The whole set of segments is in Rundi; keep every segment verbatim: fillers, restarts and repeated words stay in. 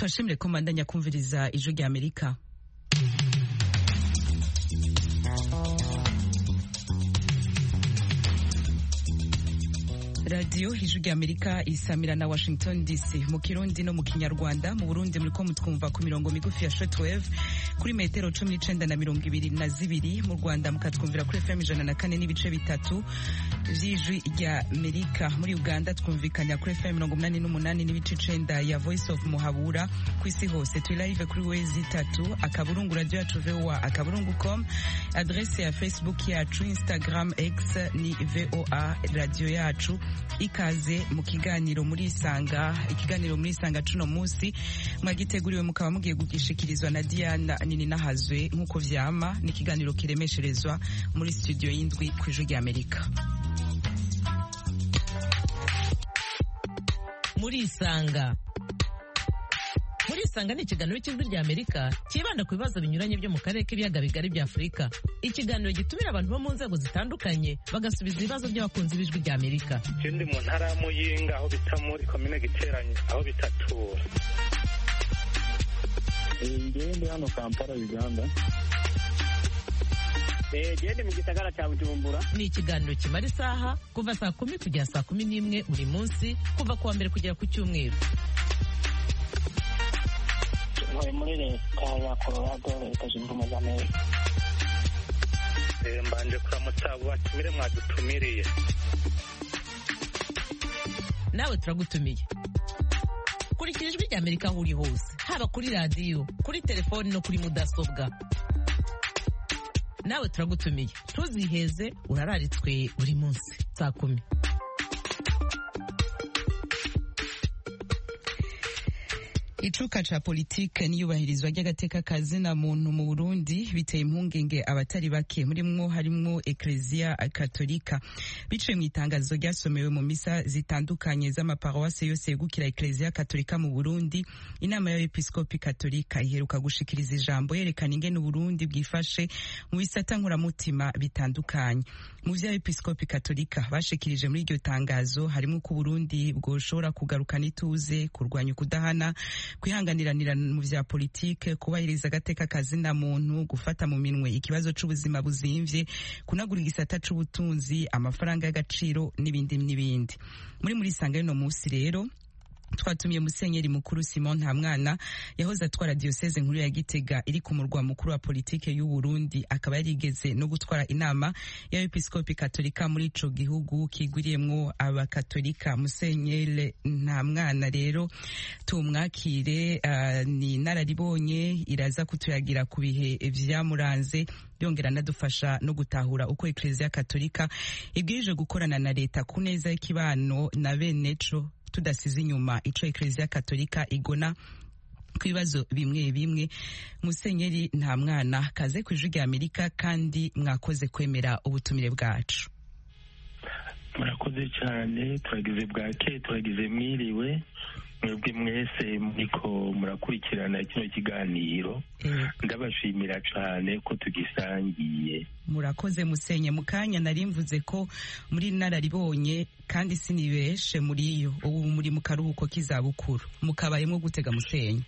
Tubashimire ko mandanya kumviriza ijwi rya Amerika. Radio Ijwi rya Amerika isamira na Washington D C mu Kirundi no mu Kinyarwanda. Mu Burundi muriko mutwumva ku mirongo migufi ya shortwave kuri metero cumi n'icenda na mirongo ibiri na zibiri. Mu Rwanda mukatwumvira kuri F M ijana na kane n'ibice bitatu vy'Ijwi rya Amerika. Muri Uganda twumvikanya kuri F M mirongo umunani n'umunani n'ibice icenda ya Voice of Muhabura. Kw'isi hose turi live kuri wezi itatu akaburungu radio yacu V O A akaburungu com. Adresse ya Facebook yacu, Instagram, X ni V O A radio yacu. Ikaze mu kiganiro muri Isanga. Ikiganiro muri Isanga cuno musi mwagiteguriwe mukaba mugiye kugishikirizwa na Diana Nini Nahazwe nkuko vyama. Ni ikiganiro kiremesherezwa muri studio y'indwi kw'Ijwi rya Amerika. Muri Isanga Muri Isanga ni ikiganiro cy'Ijwi rya Amerika kibanda ku bibazo binyuranye byo mu karere k'ibiyaga bigari bya Afurika. Ikiganiro gitumira abantu bo mu nzego zitandukanye bagasubiza ibibazo by'abakunzi b'Ijwi rya Amerika. Ikindi mu ntara ya Muyinga aho bita muri komine Giteranye aho bitatura. Ngende hano Kampala Uganda. Eh gende mu gisagara cya Bujumbura. Ni ikiganiro kimara isaha kuva saa kumi kugera saa kumi n'imwe buri munsi kuva kuwa mbere kugera ku cyumweru. Muri leta ya Colorado leta zunze ubumwe za Amerika. Mbanje kuramutsa batumire mwadutumiriye. Nawe turagutumiye. Kurikira Ijwi rya Amerika aho uri hose, haba kuri radio, kuri telefoni no kuri mudasobwa. Nawe turagutumiye. Ntuziheze, urararitswe buri munsi saa kumi. Icuka ca politike n'iyubahirizwa ry'agateka kazina muntu mu Burundi biteye impungenge abatari bake, murimwo harimwo Ecclesia Katolika. Biciye mu itangazo ryasomewe mu misa zitandukanye z'amaparuwase yose yegukira Ecclesia Katolika mu Burundi, inama y'abepiskopi Katolika iheruka gushikiriza ijambo yerekana ingene Uburundi bwifashe mu bisata nkuramutima bitandukanye. Mu vy'abepiskopi Katolika bashikirije muri iryo tangazo harimo ko Burundi bwoshobora kugarukana ituze, kurwanya kudahana, kwihanganiranira mu vya politike, kubahiriza agateka kazina muntu, gufata mu minwe ikibazo c'ubuzima buzimvye, kunagura igisata c'ubutunzi, amafaranga y'agaciro n'ibindi n'ibindi. Muri muri Isanga y'uno musi rero twatumiye Musenyeri mukuru Simon Ntamwana yahoze atwara diocese nkuru ya Gitega iri ku murwa mukuru wa politike y'u Burundi, akaba yarigeze no gutwara inama y'abepiskopi Katolika muri ico gihugu kigwiriyemwo abakatolika. Musenyeri Ntamwana rero tumwakire, uh, ni nararibonye iraza kutuyagira ku bihe vyamuranze, yongera nadufasha no gutahura uko Ecclesia Katolika ibwirije gukorana na leta ku neza y'ikibano na beneco, tudasize inyuma ico Ecclesia Katolika igona ku bibazo bimwe bimwe. Musenyeri Ntamwana, kaze ku Ijwi rya Amerika kandi mwakoze kwemera ubutumire bwacu. Murakoze cyane, turagize bwake, turagize mwiriwe mwebwe mwese muriko murakurikirana kino kiganiro. Mm. Ndabashimira cyane ko tugisangiye. Murakoze Musenye. Mukanya narimvuze ko muri nararibonye kandi sinibeshe muri yo, ubu muri mu karuhuko k'izabukuru, mukabayemo gutega Musenye?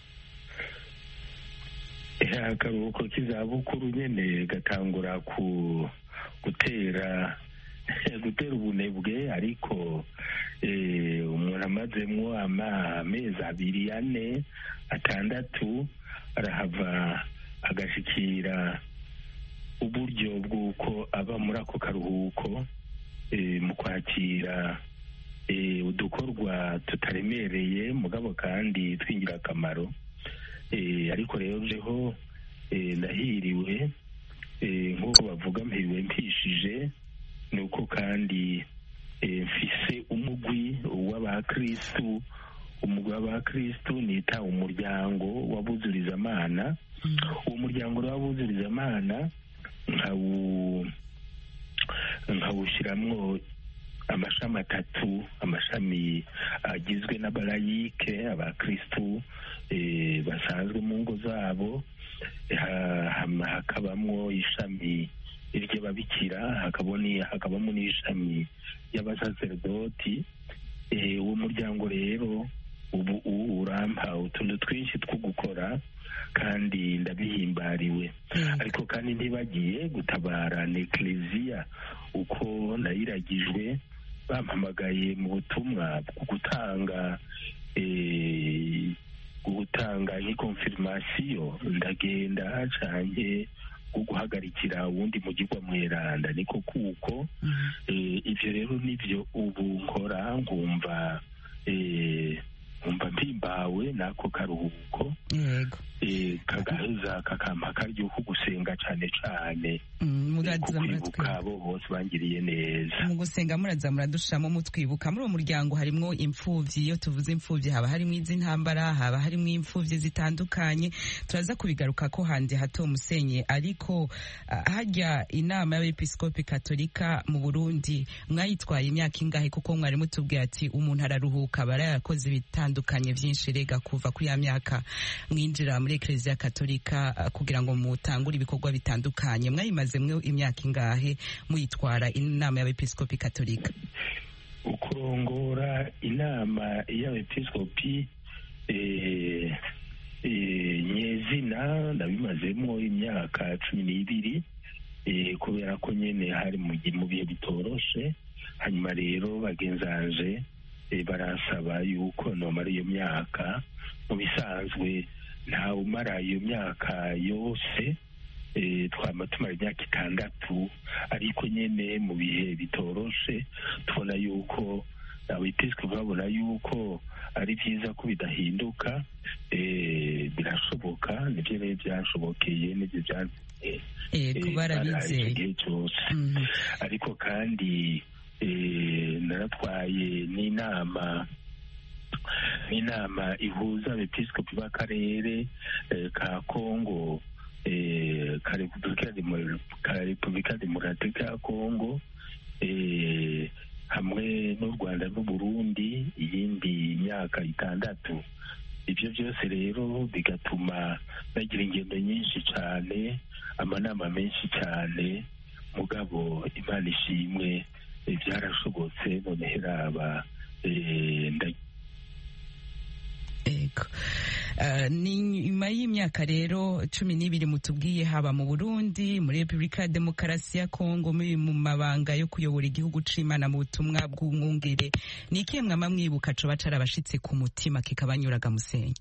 Eh, akaruhuko k'izabukuru nyene gatangura ku gutera gutera ubunebwe, ariko eh, umuntu amazemwo amezi abiri ane atandatu arahava agashikira uburyo bw'uko aba muri ako karuhuko eh, mu kwakira eh, udukorwa tutaremereye mugabo kandi twingira akamaro. Eh, ariko rero jeho eh, nahiriwe eh, nk'uko bavuga mpiriwe mpishije, nuko kandi eh, mfise umugwi w'abakristu umugwi w'abakristu nita umuryango w'abuzurizamana. Mm. Uwo muryango w'abuzurizamana nkawu nkawushiramwo amashami atatu, amashami agizwe n'abalayike, abakristu eh, basanzwe mu ngo zabo, hakabamwo ishami iry'ababikira, hakabamo n'ishami y'abasaserdoti. Uwo muryango rero ubu urampa utuntu twinshi two gukora kandi ndabihimbariwe. Ariko kandi ntibagiye gutabara n'Eklezia uko nayiragijwe, bampamagaye mu butumwa bwo gutanga gutanga nk'ikonfirmasiyo, ndagenda canke bwo guhagarikira uwundi mugirwa mweranda, niko kuko ivyo rero nivyo ubu nkora, ngumva nkumva mpimbawe n'ako karuhuko kagaheza kakampa akaryo ko gusenga cane cane, kwibuka abo bose bangiriye neza. Mu gusenga muraza muradushamo mutwibuka. Muri uwo muryango harimwo impfuvyi, iyo tuvuze impfuvyi haba harimwo iz'intambara, haba harimwo impfuvyi zitandukanye, turaza kubigaruka ko handi hato musenye. Ariko harya inama y'abepiskopi katolika mu Burundi mwayitwaye imyaka ingahe? Kuko mwari mutubwiye ati umuntu araruhuka, barayakoze ibitandukanye vyinshi, rega kuva kuri ya myaka mwinjira muri Eklezia Katolika kugira ngo mutangure ibikorwa bitandukanye. Mwayimaze mwe imyaka ingahe muyitwara inama y'abepiskopi katolika? Ukurongora inama y'abepiskopi eh, eh, nyezina ndabimazemo imyaka cumi n'ibiri, eh, kubera ko nyene hari mu bihe bitoroshe. Hanyuma rero bagenzanje eh, barasaba yuko nomara iyo myaka. Mu bisanzwe nta umara iyo myaka yose, e, twama tumara imyaka itandatu, ariko nyene mu bihe bitoroshe tubona yuko abepiskopi babona yuko ari vyiza ko bidahinduka. E, birashoboka, nivyo rero vyashobokeye, nivyo vyagize igihe cose. Ariko kandi e, naratwaye n'inama inama ihuza abepiskopi b'akarere ka Kongo, ka Repubulika Demokratike ya Kongo, hamwe n'u Rwanda n'u Burundi, iyindi myaka itandatu. Ivyo byose rero bigatuma bagira ingendo nyinshi cyane, amanama menshi cyane, mugabo Imana ishimwe byarashobotse. None heraba Ego. Uh, ni nyuma y'imyaka rero cumi n'ibiri mutubwiye, haba mu Burundi, muri Repubulika ya Demokarasi ya Kongo, muri mu mabanga yo kuyobora igihugu c'Imana mu butumwa bw'umwungere, ni ikihe mwama mwibuka coba carabashitse ku mutima kikabanyuraga Musenyi?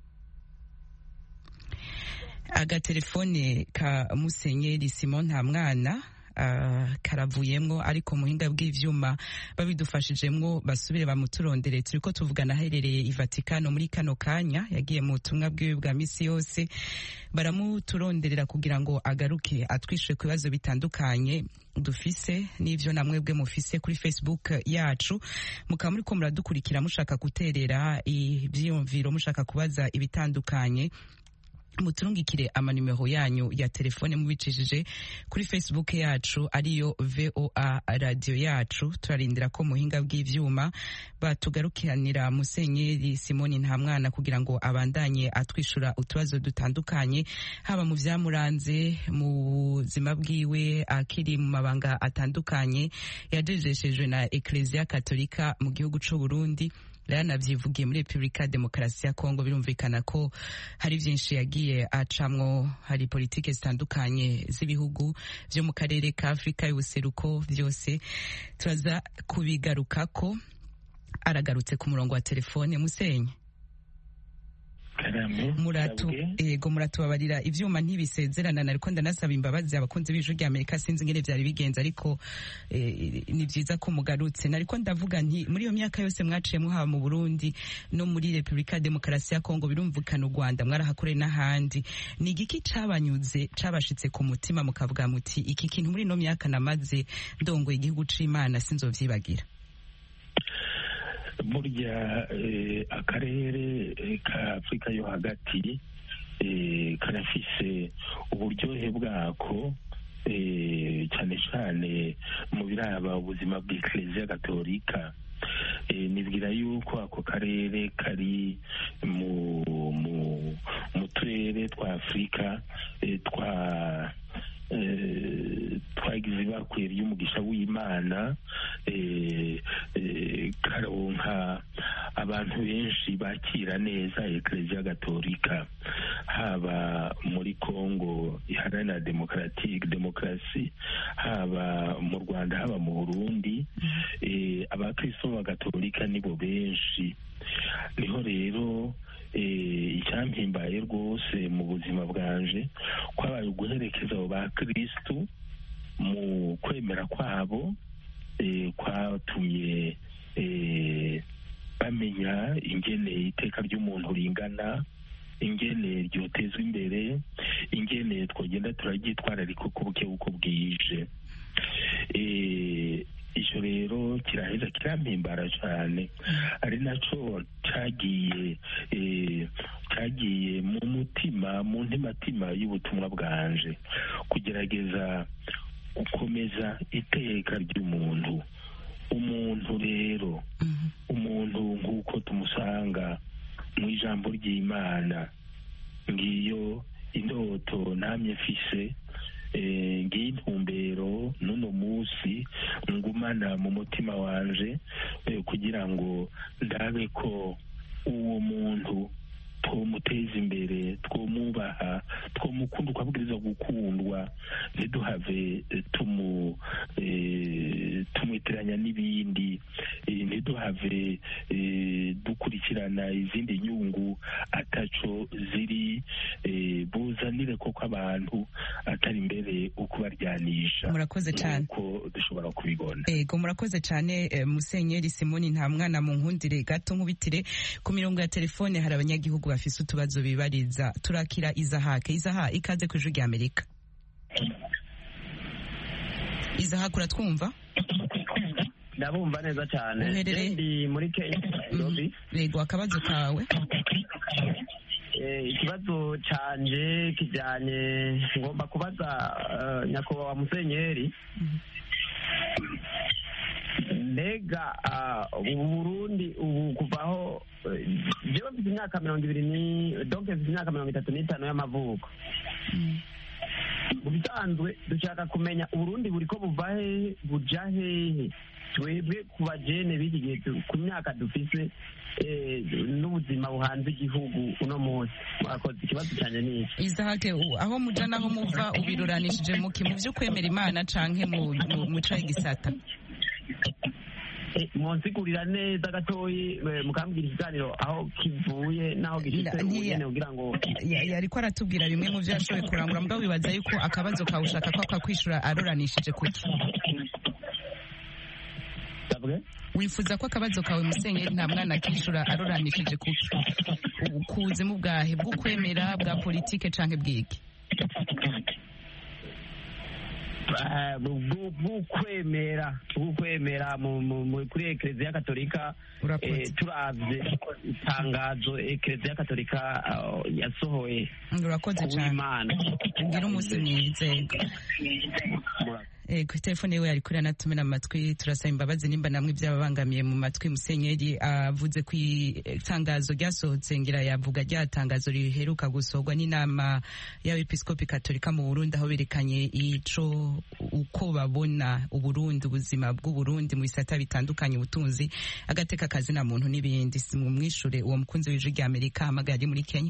Agatelefone ka Musenyeri Simon Ntamwana Uh, karavuyemwo, ariko muhinga bw'ivyuma babidufashijemwo basubire bamuturondere. Turiko tuvugana aherereye i Vatikano muri kano kanya, yagiye mu butumwa bwiwe bwa misi yose, baramuturonderera kugira ngo agaruke atwishure ku bibazo bitandukanye dufise n'ivyo namwe bwe mufise kuri Facebook yacu. Mukaba muriko muradukurikira mushaka guterera ivyiyumviro, mushaka kubaza ibitandukanye, muturungikire amanimero yanyu ya telefone mubicishije kuri Facebook yacu ariyo V O A radio yacu. Turarindira ko muhinga bw'ivyuma batugarukiranira Musenyeri Simoni Ntamwana kugira ngo abandanye atwishura utubazo dutandukanye, haba mu vyamuranze mu buzima bwiwe akiri mu mabanga atandukanye yajejeshejwe na Eklezia Katolika mu gihugu c'u Burundi. Yanavyivugiye muri Repubulika Demokarasi ya Kongo. Birumvikana ko hari vyinshi yagiye acamwo, hari politike zitandukanye z'ibihugu vyo mu karere ka Afrika y'ubuseruko, vyose turaza kubigarukako. Aragarutse ku murongo wa telefone. Musenyi, muratu ego muratubabarira ivyuma ntibisezerana, nariko ndanasaba imbabazi abakunzi b'ijwi rya Amerika, sinzi ngene vyari bigenza, ariko eh, ni vyiza ko mugarutse. Nariko ndavuga nti muri iyo myaka yose mwaciyemwo, haba mu Burundi no muri Repubulika Demokarasi ya Kongo, birumvikana u Rwanda mwarahakoreye n'ahandi, ni igiki cabanyuze cabashitse ku mutima mukavuga muti iki kintu muri no myaka namaze ndongoye igihugu c'Imana sinzovyibagira? Burya eh, akarere eh, ka Afrika yo hagati eh, karafise uburyohe bwako, eh, cyane cyane mu biraba ubuzima bw'Eklezia Gatolika. Eh, nibwira yuko ako karere kari mu mu mu turere twa Afrika eh, twa twagize ibakwe ry'umugisha w'Imana karonka abantu benshi bakira neza Eklezia Gatolika, haba muri Kongo iharanira demokaratike demokarasi, haba mu Rwanda, haba mu Burundi. Abakristo b'Agatolika nibo benshi. Niho rero icyampimbaye rwose mu buzima bwanje kwabaye guherekeza abo bakristo mu kwemera kwabo, kwatumye bamenya ingene iteka ry'umuntu ringana, ingene ryotezwa imbere, ingene twogenda turaryitwararika uko buke uko bwije. Icyo rero kiraheza kirampimbara cyane, ari naco cyagiye cyagiye mu mutima mu ntimatima y'ubutumwa bwanje, kugerageza gukomeza iteka ry'umuntu. Umuntu rero umuntu nk'uko tumusanga mu ijambo ry'Imana, ngiyo indoto namye mfise, ngiye intumbero n'uno munsi ngumana mu mutima wanje, kugira ngo ndabe ko uwo muntu twomuteza imbere, twomwubaha, twomukunda uko abwiriza gukundwa, ntiduhave tumu tumwitiranya n'ibindi, ntiduhave dukurikirana izindi nyungu ataco ziri buzanire koko abantu atari imbere ukubaryanisha. Murakoze cyane uko dushobora kubibona. Ego murakoze cyane Musenyeri Simoni Ntamwana. Mu nkundire gato nkubitire ku mirongo ya telefone hari abanyagihugu bafise utubazo bibariza. Turakira Izahake. Izaha, ikaze ku Ijwi rya Amerika. Izaha, kuratwumva? Ndabumva neza cyane. Ndi muri Kenya, Nairobi. Yego, akabazo kawe? Ikibazo canje kijanye, ngomba kubaza nyakubahwa Musenyeri, mbega ubu Burundi ubu kuvaho jewe mfite imyaka mirongo ibiri ni donc mfite imyaka mirongo itatu n'itanu y'amavuko. Mu bisanzwe dushaka kumenya Uburundi buriko buva hehe buja hehe, twebwe ku bajene b'iki gihe ku myaka dufise n'ubuzima buhanze igihugu uno munsi. Murakoze. Ikibazo cyane ni iki. Izahake, aho muja naho muva ubiruranishije muki mu vy'ukwemera Imana canke mu muco w'igisata? Monsigurira neza gatoyi, mukambwira ikiganiro aho kivuye naho gishitse ubugene kugira ngo yariko aratubwira bimwe mu vyo yashoboye kurangura. Mbwa wibaza yuko akabazo kawe ushaka ko akakwishura aruranishije kuki? Wifuza ko akabazo kawe Musenyeri Ntamwana kishura aruranishije kuki? Ukuzimu bwahe, bw'ukwemera, bwa politike canke bwiki? bw'ukwemera bw'ukwemera kuri Eklezia Gatolika. Turavye itangazo Eklezia Gatolika yasohoye. Urakoze cyane. Ngira umunsi mwiza. Ego, telefone yewe yariko iranatumira amatwi. Turasaba imbabazi nimba namwe byababangamiye mu matwi. Musenyeri avuze ku itangazo ryasohotse, ngira yavuga rya tangazo riheruka gusohorwa n'inama y'abepiskopi Katolika mu Burundi, aho berekanye ico uko babona Uburundi, ubuzima bw'Uburundi mu bisata bitandukanye, ubutunzi, agateka kazi na muntu n'ibindi. Simumwishure uwo mukunzi w'Ijwi rya Amerika hamagara muri Kenya.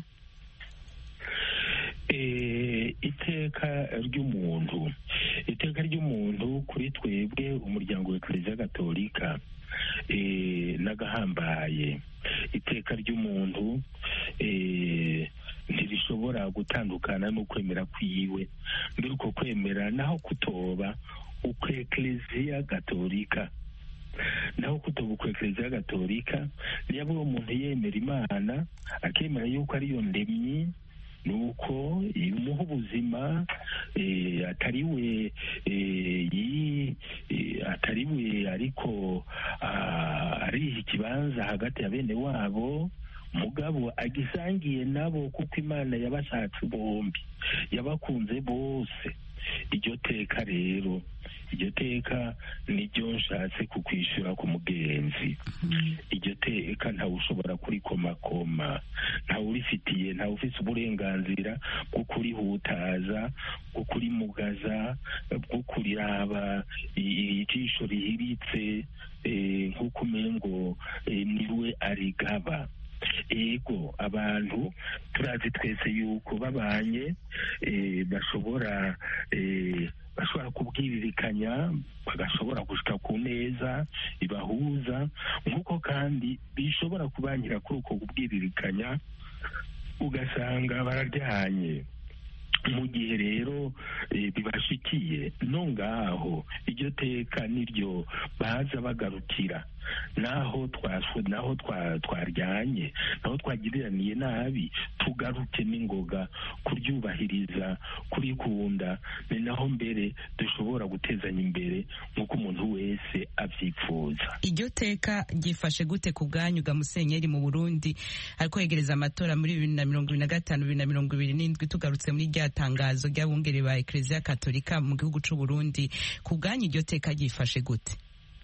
Iteka ry'umuntu iteka ry'umuntu kuri twebwe umuryango wa Eklezia Gatolika nagahambaye. Iteka ry'umuntu ntirishobora gutandukana n'ukwemera kwiwe, mbere uko kwemera naho kutoba uko Eklezia Gatolika naho kutoba uko Eklezia Gatolika niyo uwo muntu yemera Imana akemera yuko ariyo ndemyi, nuko imuha ubuzima, atariwe atariwe ariko ariha ikibanza hagati ya bene wabo, mugabo agisangiye nabo kuko Imana yabashatse bombi, yabakunze bose, iryo teka rero iryo teka niryo nshatse kukwishura ku mugenzi. Iryo teka ntawe ushobora kurikomakoma, ntawe urifitiye, ntawe ufite uburenganzira bwo kurihutaza, bwo kurimugaza, bwo kuriraba ijisho rihiritse nk'uko umengo niwe arigaba. Ego abantu turazi twese yuko babanye bashobora bashobora kubwiririkanya, bagashobora gushika ku neza ibahuza, nk'uko kandi bishobora kubanyira kuri uko kubwiririkanya ugasanga bararyanye. Mu gihe rero bibashikiye no ngaho iryo teka niryo baza bagarukira, naho twaswe naho twaryanye naho twagiriraniye nabi, tugaruke n'ingoga kuryubahiriza, kurikunda, ni naho mbere dushobora gutezanya imbere nk'uko umuntu wese avyifuza. Iryo teka ryifashe gute ku bwanyu ga Musenyeri mu Burundi ariko yegereza amatora muri bibiri na mirongo ibiri na gatanu bibiri na mirongo ibiri n'indwi, tugarutse muri rya tangazo ry'abungere ba Eklezia Katolika mu gihugu c'u Burundi, ku bwanyu iryo teka ryifashe gute?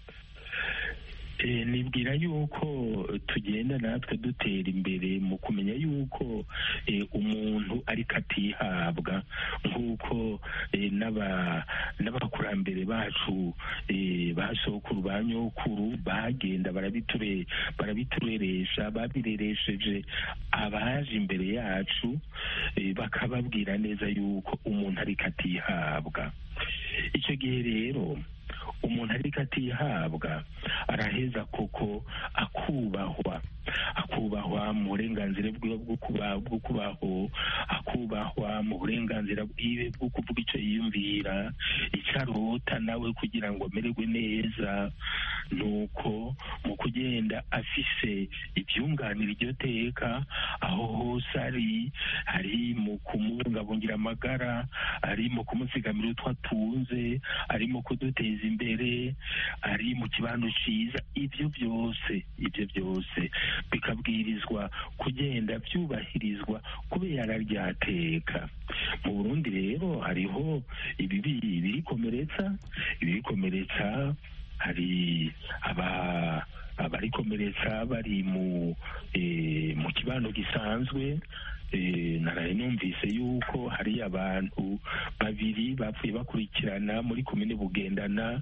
Nibwira yuko tugenda natwe dutera imbere mu kumenya yuko umuntu ariko atihabwa, nk'uko n'abakurambere bacu ba sokuru ba nyokuru bagenda barabitureresha, babireresheje abaje imbere yacu, bakababwira neza yuko umuntu ariko atihabwa. Icyo gihe rero umuntu ariko atihabwa araheza koko akubahwa, akubahwa mu burenganzira bwiwe bwo kubaho, akubahwa mu burenganzira bwiwe bwo kuvuga icyo yiyumvira, icyo arota nawe kugira ngo amererwe neza. Nuko mu kugenda afise ibyunganira iryo teka aho hose ari, ari mu kumubungabungira amagara, ari mu kumuzigamira utwo atunze, ari mu kuduteza imbere, ari mu kibano cyiza, ibyo byose ibyo byose bikabwirizwa kugenda byubahirizwa kubera rya teka. Mu Burundi rero hariho ibibi birikomeretsa, ibirikomeretsa hari aba abarikomeretsa bari mu mu kibano gisanzwe. Naraye numvise yuko hari abantu babiri bapfuye bakurikirana muri komine Bugendana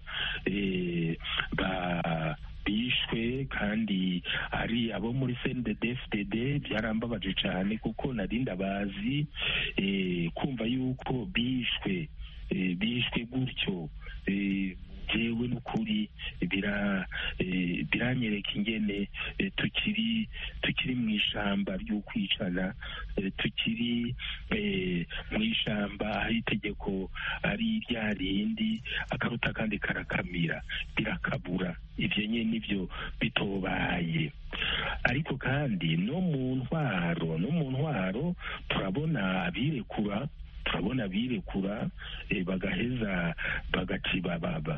ba bishwe, kandi ari abo muri C N D D F D D. Byarambabaje cyane kuko nari ndabazi, kumva yuko bishwe bishwe gutyo jewe n'ukuri biranyereka ingene tukiri tukiri mu ishamba ry'ukwicana, tukiri mu ishamba aho itegeko ari rya rindi, akaruta kandi karakamira, birakabura. Ivyo nyene nivyo bitobaye. Ariko kandi no mu ntwaro no mu ntwaro turabona abirekura turabona birekura bagaheza bagaciba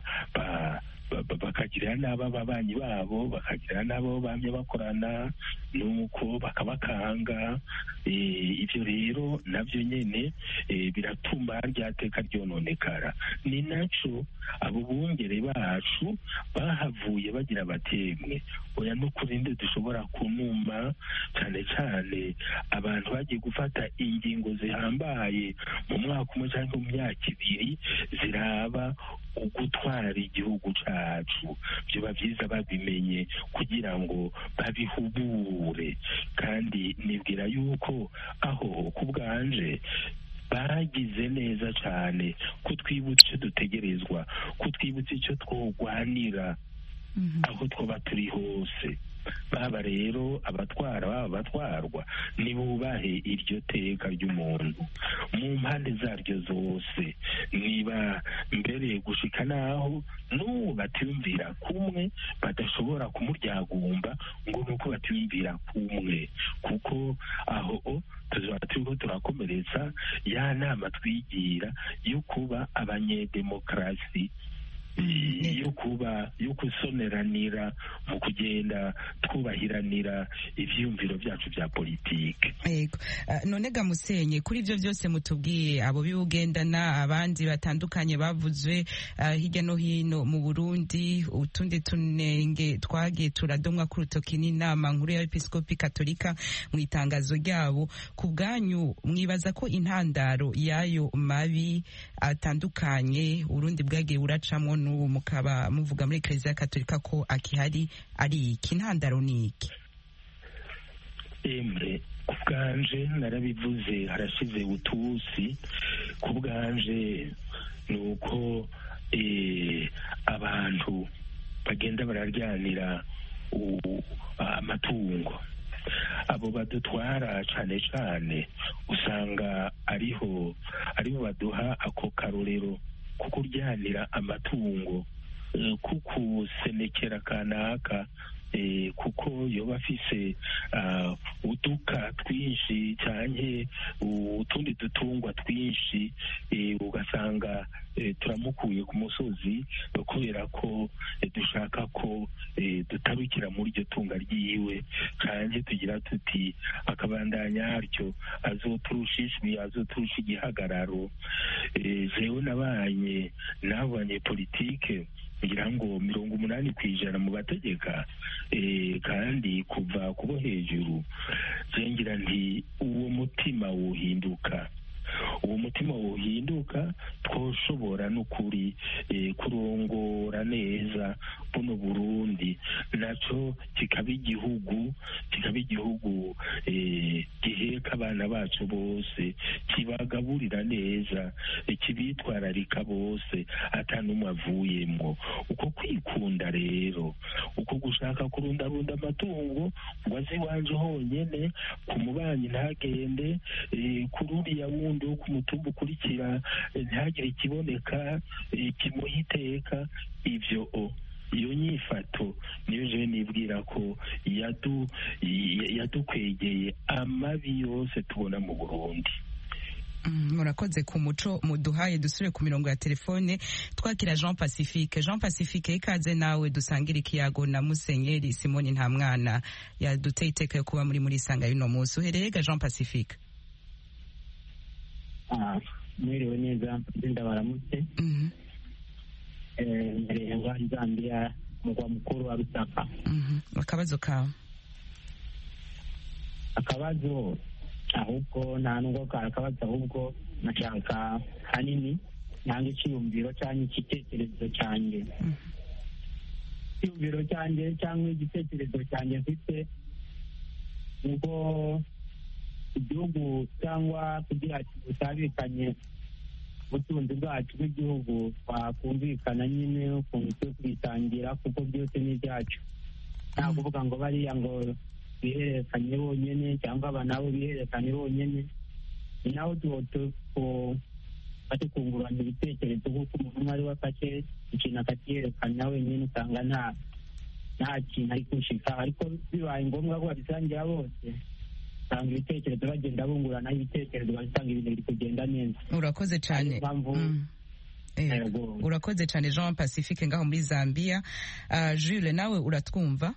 bakagirira n'aba babanyi babo, bakagirira n'abo bamye bakorana, nuko bakabakanga. Ivyo rero navyo nyene biratuma rya teka ryononekara. Ni naco abo bungere bacu bahavuye bagira batemwe, oya n'ukuri nde dushobora kunuma, cyane cyane abantu bagiye gufata ingingo zihambaye mu mwaka umwe cyangwa mu myaka ibiri ziraba ugutwara igihugu cacu. Vyoba vyiza babimenye kugira ngo babihubure, kandi nibwira yuko aho ku bwanje bagize neza cyane kutwibutsa icyo dutegerezwa, kutwibutsa icyo twogwanira aho twaba turi hose. Baba rero abatwara baba batwarwa nibubahe iryo teka ry'umuntu mu mpande zaryo zose, niba mbere gushika naho n'uwo batiyumvira kumwe badashobora kumuryagumba ngo nuko batiyumvira kumwe, kuko aho tuzaba turiko turakomeretsa ya nama twigira yo kuba abanyedemokarasi, yo yo kuba yo gusoneranira mu kugenda twubahiranira ivyumviro vyacu vya politike. Yego. Uh, none ga Musenye, kuri ivyo vyose mutubwiye, abo biwugendana abandi batandukanye bavuzwe uh, hirya no hino mu Burundi, utundi tunenge twagiye turadomwa ku rutoki n'inama nkuru ya Episkopi Katolika mu itangazo ryabo, ku bwanyu mwibaza ko intandaro yayo mabi atandukanye Urundi bwagiye buracamwo n'ubu mukaba muvuga muri Eklezia Katolika ko akihari ari iki? Intandaro ni iki? Emre, ku bwanje narabivuze harashize utusi, ku bwanje ni uko eh, abantu bagenda bararyanira amatungo, abo badutwara cane cane usanga ariho ariho baduha ako karorero kuko uryanira amatungo, kukusenekera kanaka Eh, kuko yoba afise uh, uduka twinshi canke utundi dutungwa twinshi, eh, ugasanga eh, turamukuye ku musozi kubera ko eh, dushaka ko eh, dutabikira muri iryo tunga ryiwe, canke tugira tuti akabandanya haryo azoturusha ijwi azoturusha igihagararo. Eh, jewe nabanye n'abo banyepolitike ngira ngo mirongo umunani kw'ijana mu bategeka, eh, kandi kuva kubo hejuru, zengira nti uwo mutima wohinduka uwo mutima wohinduka twoshobora n'ukuri eh, kurongora neza buno Burundi, naco kikaba igihugu kikaba igihugu eh, giheka abana bacu bose, kibagaburira neza, eh, kibitwararika bose atanumwe avuyemwo. Uko kwikunda rero, uko gushaka kurundarunda amatungo ngo azi iwanje honyene, ku mubanyi ntagende, eh, kururiya wundi wo ku mutumba ukurikira ntihagire ikiboneka kimuha iteka. Ivyo o iyo nyifato niyo je nibwira ko yadu yadukwegeye amabi yose tubona mu Burundi. Murakoze ku muco muduhaye. Dusubire ku mirongo ya telefone twakira Jean Pacifique. Jean Pacifique, ikaze nawe dusangira ikiyago na Musenyeri Simoni Ntamwana yaduteye iteka yo kuba muri muri sanga y'uno munsi. Uhereye ga Jean Pacifique? Mwiriwe neza, ndabaramutse. Mbere ngo Zambia mugwa mukuru wa Lusaka. Akabazo kawe? Akabazo ahubwo nta nubwo akabazo, ahubwo nashaka hanini nanga icyiyumviro cyangwa igitekerezo cyanjye. Icyiyumviro cyanjye cyangwa igitekerezo cyanjye mfite ubwo igihugu cyangwa kugira ati butabikanye ubutunzi bwacu bw'igihugu twakumvikana nyine ukuntu turi kubitangira, kuko byose ni ibyacu. Nta kuvuga ngo bariya ngo bihererekanye bonyine cyangwa aba nabo bihererekanye bonyine. Ni naho bati kungurana ibitekerezo, kuko umuntu umwe ari we afashe ikintu akakiyerekana wenyine usanga nta nta kintu ari kushika, ariko bibaye ngombwa ko babisangira bose usanga ibitekerezo bagenda bungurana ibitekerezo, basanga ibintu biri kugenda neza. Urakoze cyane. Mm. Eh, urakoze cyane Jean Pacifique ngaho muri Zambia. Uh, Jules, nawe uratwumva?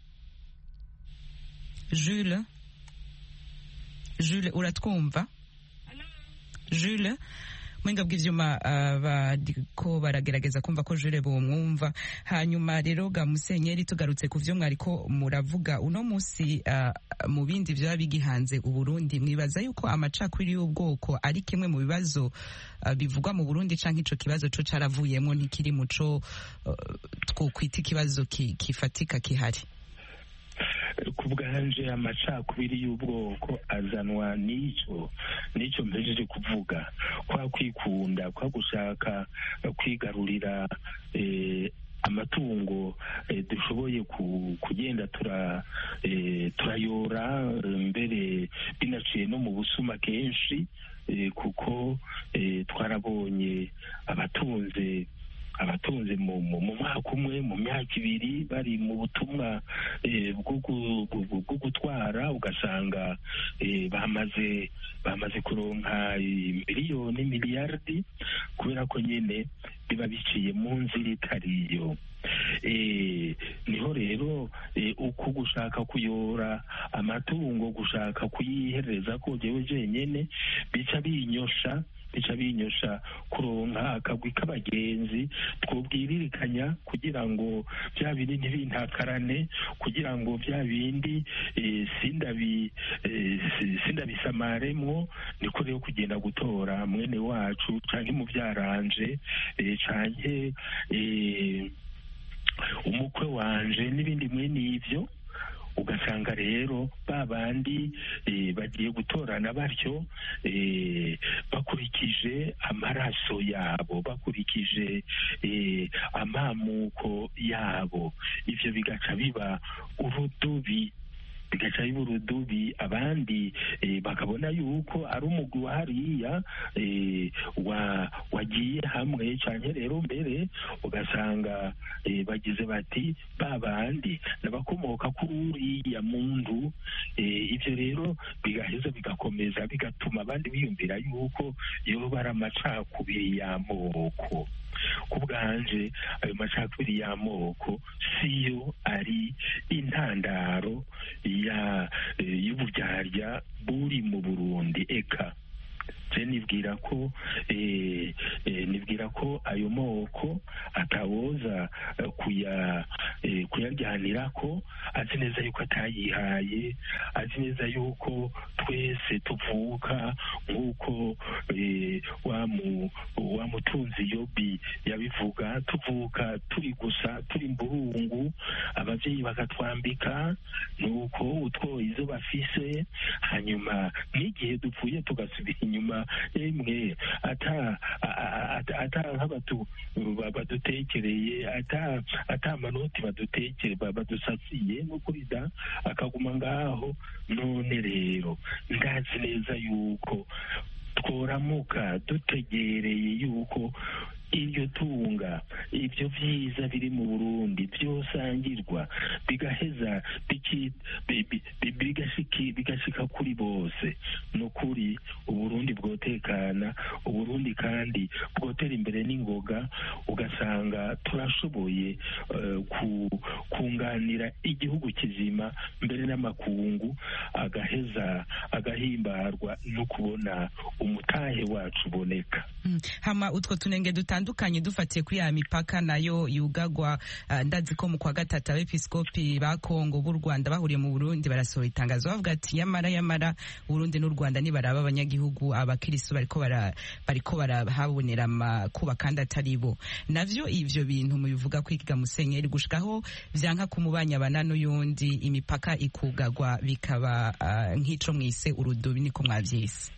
Jules Jules uratwumva? Jules mwenga bw'ivyuma uh, bariko baragerageza kumva ko Jules bomwumva. Hanyuma rero ga Musenyeri, tugarutse ku vyo mwariko muravuga uno musi, uh, mu bindi vyo bigihanze Uburundi, mwibaza yuko amacakubiri y'ubwoko ari kimwe mu bibazo uh, bivugwa mu Burundi, canke ico kibazo co caravuyemo ntikiri muco uh, twokwita ikibazo ki, kifatika kihari? Ku bwanje amacakubiri y'ubwoko azanwa n'ico n'ico mpejeje kuvuga, kwa kwikunda, kwa gushaka kwigarurira eh, amatungo eh, dushoboye ku, kugenda tura eh, turayora, mbere binaciye no mu busuma kenshi, eh, kuko eh, twarabonye abatunze abatunze mu mwaka umwe, mu myaka ibiri bari mu butumwa bwo gutwara, ugasanga bamaze bamaze kuronka miliyoni miliyardi, kubera ko nyine biba biciye mu nzira itariyo. Niho rero uko gushaka kuyora amatungo, gushaka kuyihereza ko jewe jenyene bica binyosha bica binyosha kuronka akagwi k'abagenzi twobwiririkanya kugira ngo bya bindi ntibintakarane, kugira ngo bya bindi sindabi sindabisamaremwo. Niko rero kugenda gutora mwene wacu canke mu byaranje canke umukwe wanje n'ibindi mwene ivyo, ugasanga rero ba bandi bagiye gutorana batyo bakurikije amaraso yabo, bakurikije amamuko yabo. Ivyo bigaca biba urudubi bigaca biba urudubi abandi bakabona yuko ari umugwi wa hariya wagiye hamwe, canke rero mbere ugasanga bagize bati ba bandi n'abakomoka kuri uriya muntu. Ivyo rero bigaheza bigakomeza bigatuma abandi biyumvira yuko yoba ari amacakubiri y'amoko. Ku bwanje ayo macakubiri y'amoko siyo ari intandaro ya y'uburyarya buri mu Burundi. Eka je nibwira ko eh, eh, nibwira ko ayo moko atawoza uh, kuya eh, kuyaryanira ko azi neza yuko atayihaye, azi neza yuko twese tuvuka nk'uko eh, wamu wamutunzi Yobi yabivuga, tuvuka turi gusa turi mburungu, abavyeyi bakatwambika nuko utwo izo bafise, hanyuma n'igihe dupfuye tugasubira inyuma emwe ata ata nk'abatu badutekereye, ata ata amanoti badutekere badusasiye n'ukuri da akaguma ngaho. None rero ndazi neza yuko tworamuka dutegereye yuko iryo tunga ibyo vyiza biri mu Burundi byosangirwa bigaheza bigashika kuri bose, nukuri Uburundi bwotekana, Uburundi kandi bwotera imbere n'ingoga, ugasanga turashoboye uh, kunganira igihugu kizima mbere n'amakungu, agaheza agahimbarwa no kubona umutahe wacu uboneka. Mm. Hama utwo tunenge dutandukanye dufatiye kuri ya mipaka nayo yugagwa, uh, ndazi ko mu kwa gatatu abepiskopi ba Kongo b'u Rwanda bahuriye mu Burundi barasohora itangazo bavuga ati yamara yamara Burundi n'u Rwanda nibaraba abanyagihugu abakiristo bariko bara bariko barahabonera amakuba kandi atari bo. Navyo ivyo bintu mubivuga kwikiga Musenyeri gushikaho vyanka kumubanya bana n'uyundi imipaka ikugagwa bikaba uh, nk'ico mwise urudubi niko mwavyise.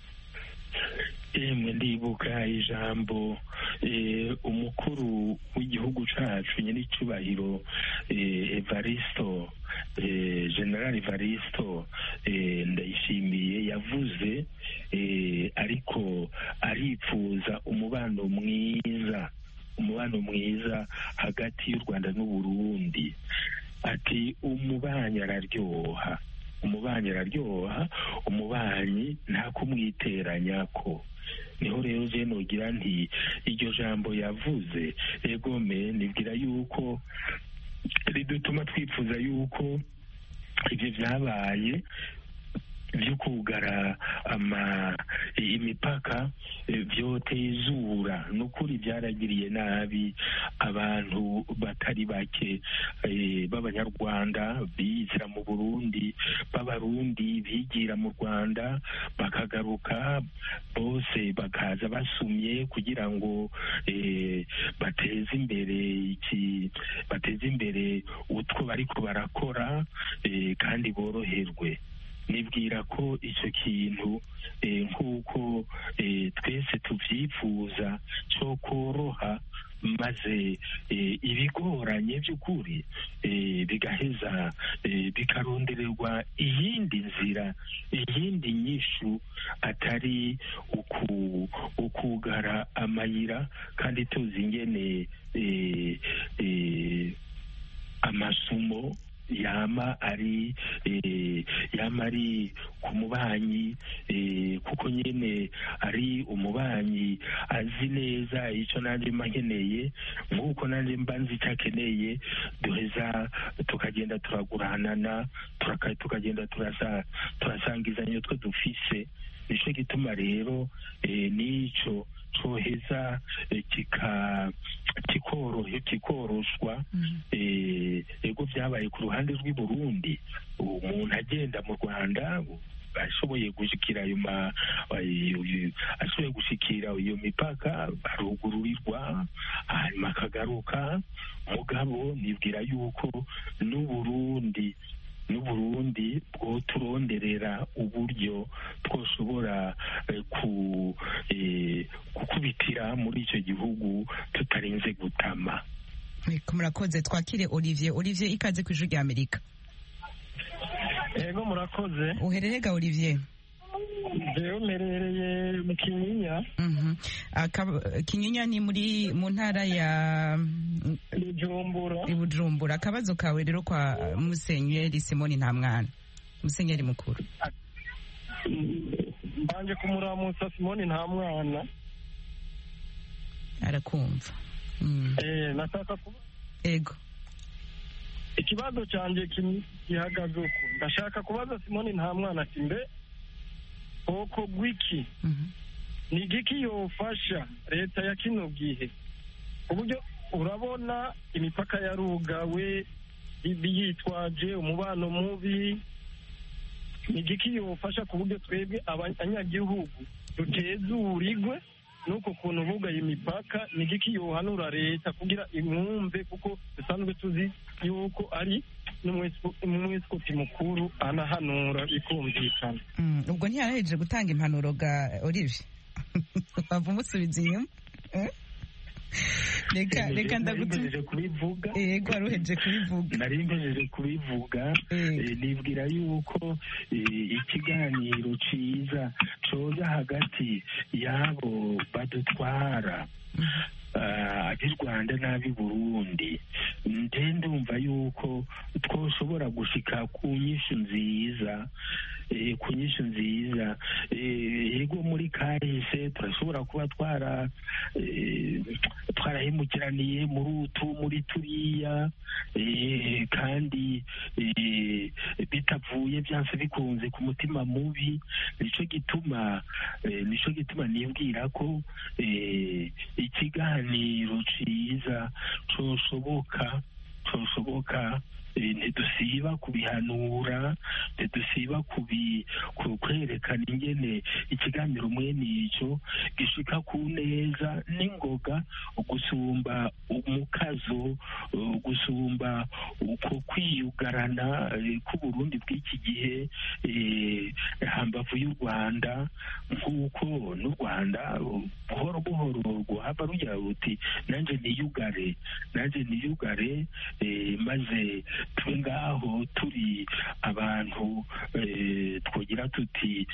Emwe ndibuka ijambo eh, umukuru w'igihugu cacu nyir'icubahiro eh, Evaristo eh, General Evaristo eh, Ndayishimiye yavuze eh, ariko aripfuza umubano mwiza umubano mwiza hagati y'u Rwanda n'u Burundi. Ati umubanyi araryoha umubanyi araryoha umubanyi nta kumwiteranyako. Niho rero je nogira nti iryo jambo yavuze egome nibwira yuko ridutuma twifuza yuko ivyo vyabaye vyo kugara ama imipaka vyotezura nukuri vyaragiriye nabi abantu batari bake e, b'abanyarwanda bizira mu Burundi, b'abarundi bigira mu Rwanda bakagaruka bose bakaza basumye kugira ngo e, bateze imbere iki bateze imbere utwo bariko barakora e, kandi boroherwe. Nibwira ko icyo kintu eh, nk'uko eh, twese tuvyifuza cyo koroha maze eh, ibigoranye by'ukuri eh, bigaheza eh, bikarondererwa iyindi nzira iyindi nyishu atari uku ukugara amayira kandi tuzi ingene eh, eh, amasumo ya yama ari yama ari ku mubanyi kuko nyine ari umubanyi azi neza icyo nanjye mba nkeneye nk'uko nanjye mba nzi icyo akeneye duheza tukagenda turaguranana tukagenda turasangizanya utwo dufise. nicyo gituma rero n'icyo coheza kikoroshwa. ego byabaye ku ruhande rw'i Burundi, umuntu agenda mu Rwanda ashoboye gushikira ayo ma ashoboye gushikira iyo mipaka arugururirwa hanyuma akagaruka. mugabo nibwira yuko n'Uburundi n'Uburundi bwo turonderera uburyo twoshobora gukubitira muri icyo gihugu tutarinze gutama. murakoze. twakire Olivier. Olivier, ikaze ku ijwi rya Amerika. Ego murakoze. uherereye ga Olivier? Jewe merereye mu Kinyinya. Mhm. Kinyinya ni muri mu ntara ya Bujumbura. Bujumbura. Akabazo kawe rero kwa Musenyeri Simoni Ntamwana, Musenyeri mukuru. Mbanje kumuramutsa Simoni Ntamwana. Arakumva. Mm. Eh nataka ku Ego. Ikibazo cyanjye gihagaze uko ndashaka kubaza Simoni Ntamwana ati mbe koko gwiki ni igiki yofasha leta ya kino gihe uburyo urabona imipaka yarugawe yitwaje umubano mubi, ni igiki yofasha ku buryo twebwe abanyagihugu dutezurirwe nuko kuntu bugaye imipaka, ni igiki yohanura leta kugira imwumve, kuko dusanzwe tuzi yuko ari n'umwepiskopi mukuru anahanura ikumvikana. ubwo ntiyarahejeje gutanga impanuro ga Olivier? bava umusubiza inyuma. reka reka ndagutumije kubivuga. yego waruheje kubivuga. nari mpejeje kubivuga. nibwira yuko ikiganiro ciza coza hagati y'abo badutwara ab'i Rwanda n'ab'i Burundi, nde ndumva yuko twoshobora gushika ku nyishu nziza ku nyishu nziza. yego muri kahise turashobora kuba twara twarahemukiraniye muri utu muri turiya, kandi bitavuye byanse bikunze ku mutima mubi. nico gituma nico gituma nibwira ko ikiganiro ciza coshoboka coshoboka ntidusiba kubihanura, ntidusiba kwerekana ingene ikiganiro mwene ico gishika ku neza n'ingoga gusumba umukazo, gusumba uko kwiyugarana k'Uburundi bw'iki gihe hambavu y'u Rwanda, nk'uko n'u Rwanda buhoro buhoro rwaba rugira ruti nanje niyugare nanje niyugare maze tube ngaho turi abantu twogira tuti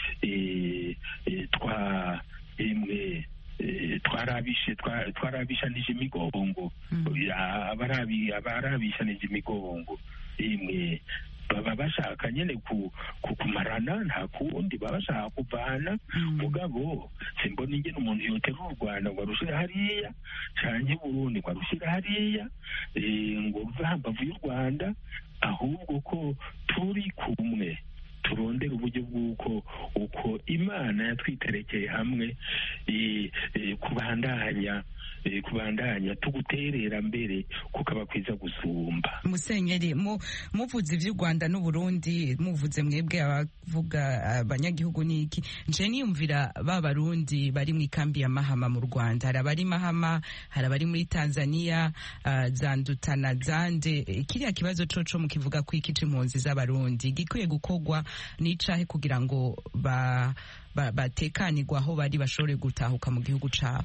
twa emwe twarabishe twarabishanije imigongo, abarabishanije imigongo imwe baba bashaka nyene kukumarana, nta kundi baba bashaka kuvana. mugabo simbona ingene umuntu yoterura u Rwanda ngo arushire hariya canke Burundi ngo arushire hariya ngo ruve hambavu y'u Rwanda, ahubwo ko turi kumwe turondera uburyo bw'uko uko Imana yatwiterekeye hamwe kubandanya kubandanya tuguterera mbere kukaba kwiza gusumba. Musenyeri, muvuze ivy'u Rwanda n'u Burundi, muvuze mwebwe abavuga abanyagihugu niki, nje niyumvira ba Barundi bari mu ikambi ya Mahama mu Rwanda, hari abari Mahama, hari abari muri Tanzania, uh, zandutana zande. Kiriya kibazo coco mukivuga ko iki c'impunzi z'Abarundi gikwiye gukogwa n'icahe kugira ngo ba batekanirwa aho bari bashobore gutahuka mu gihugu cabo?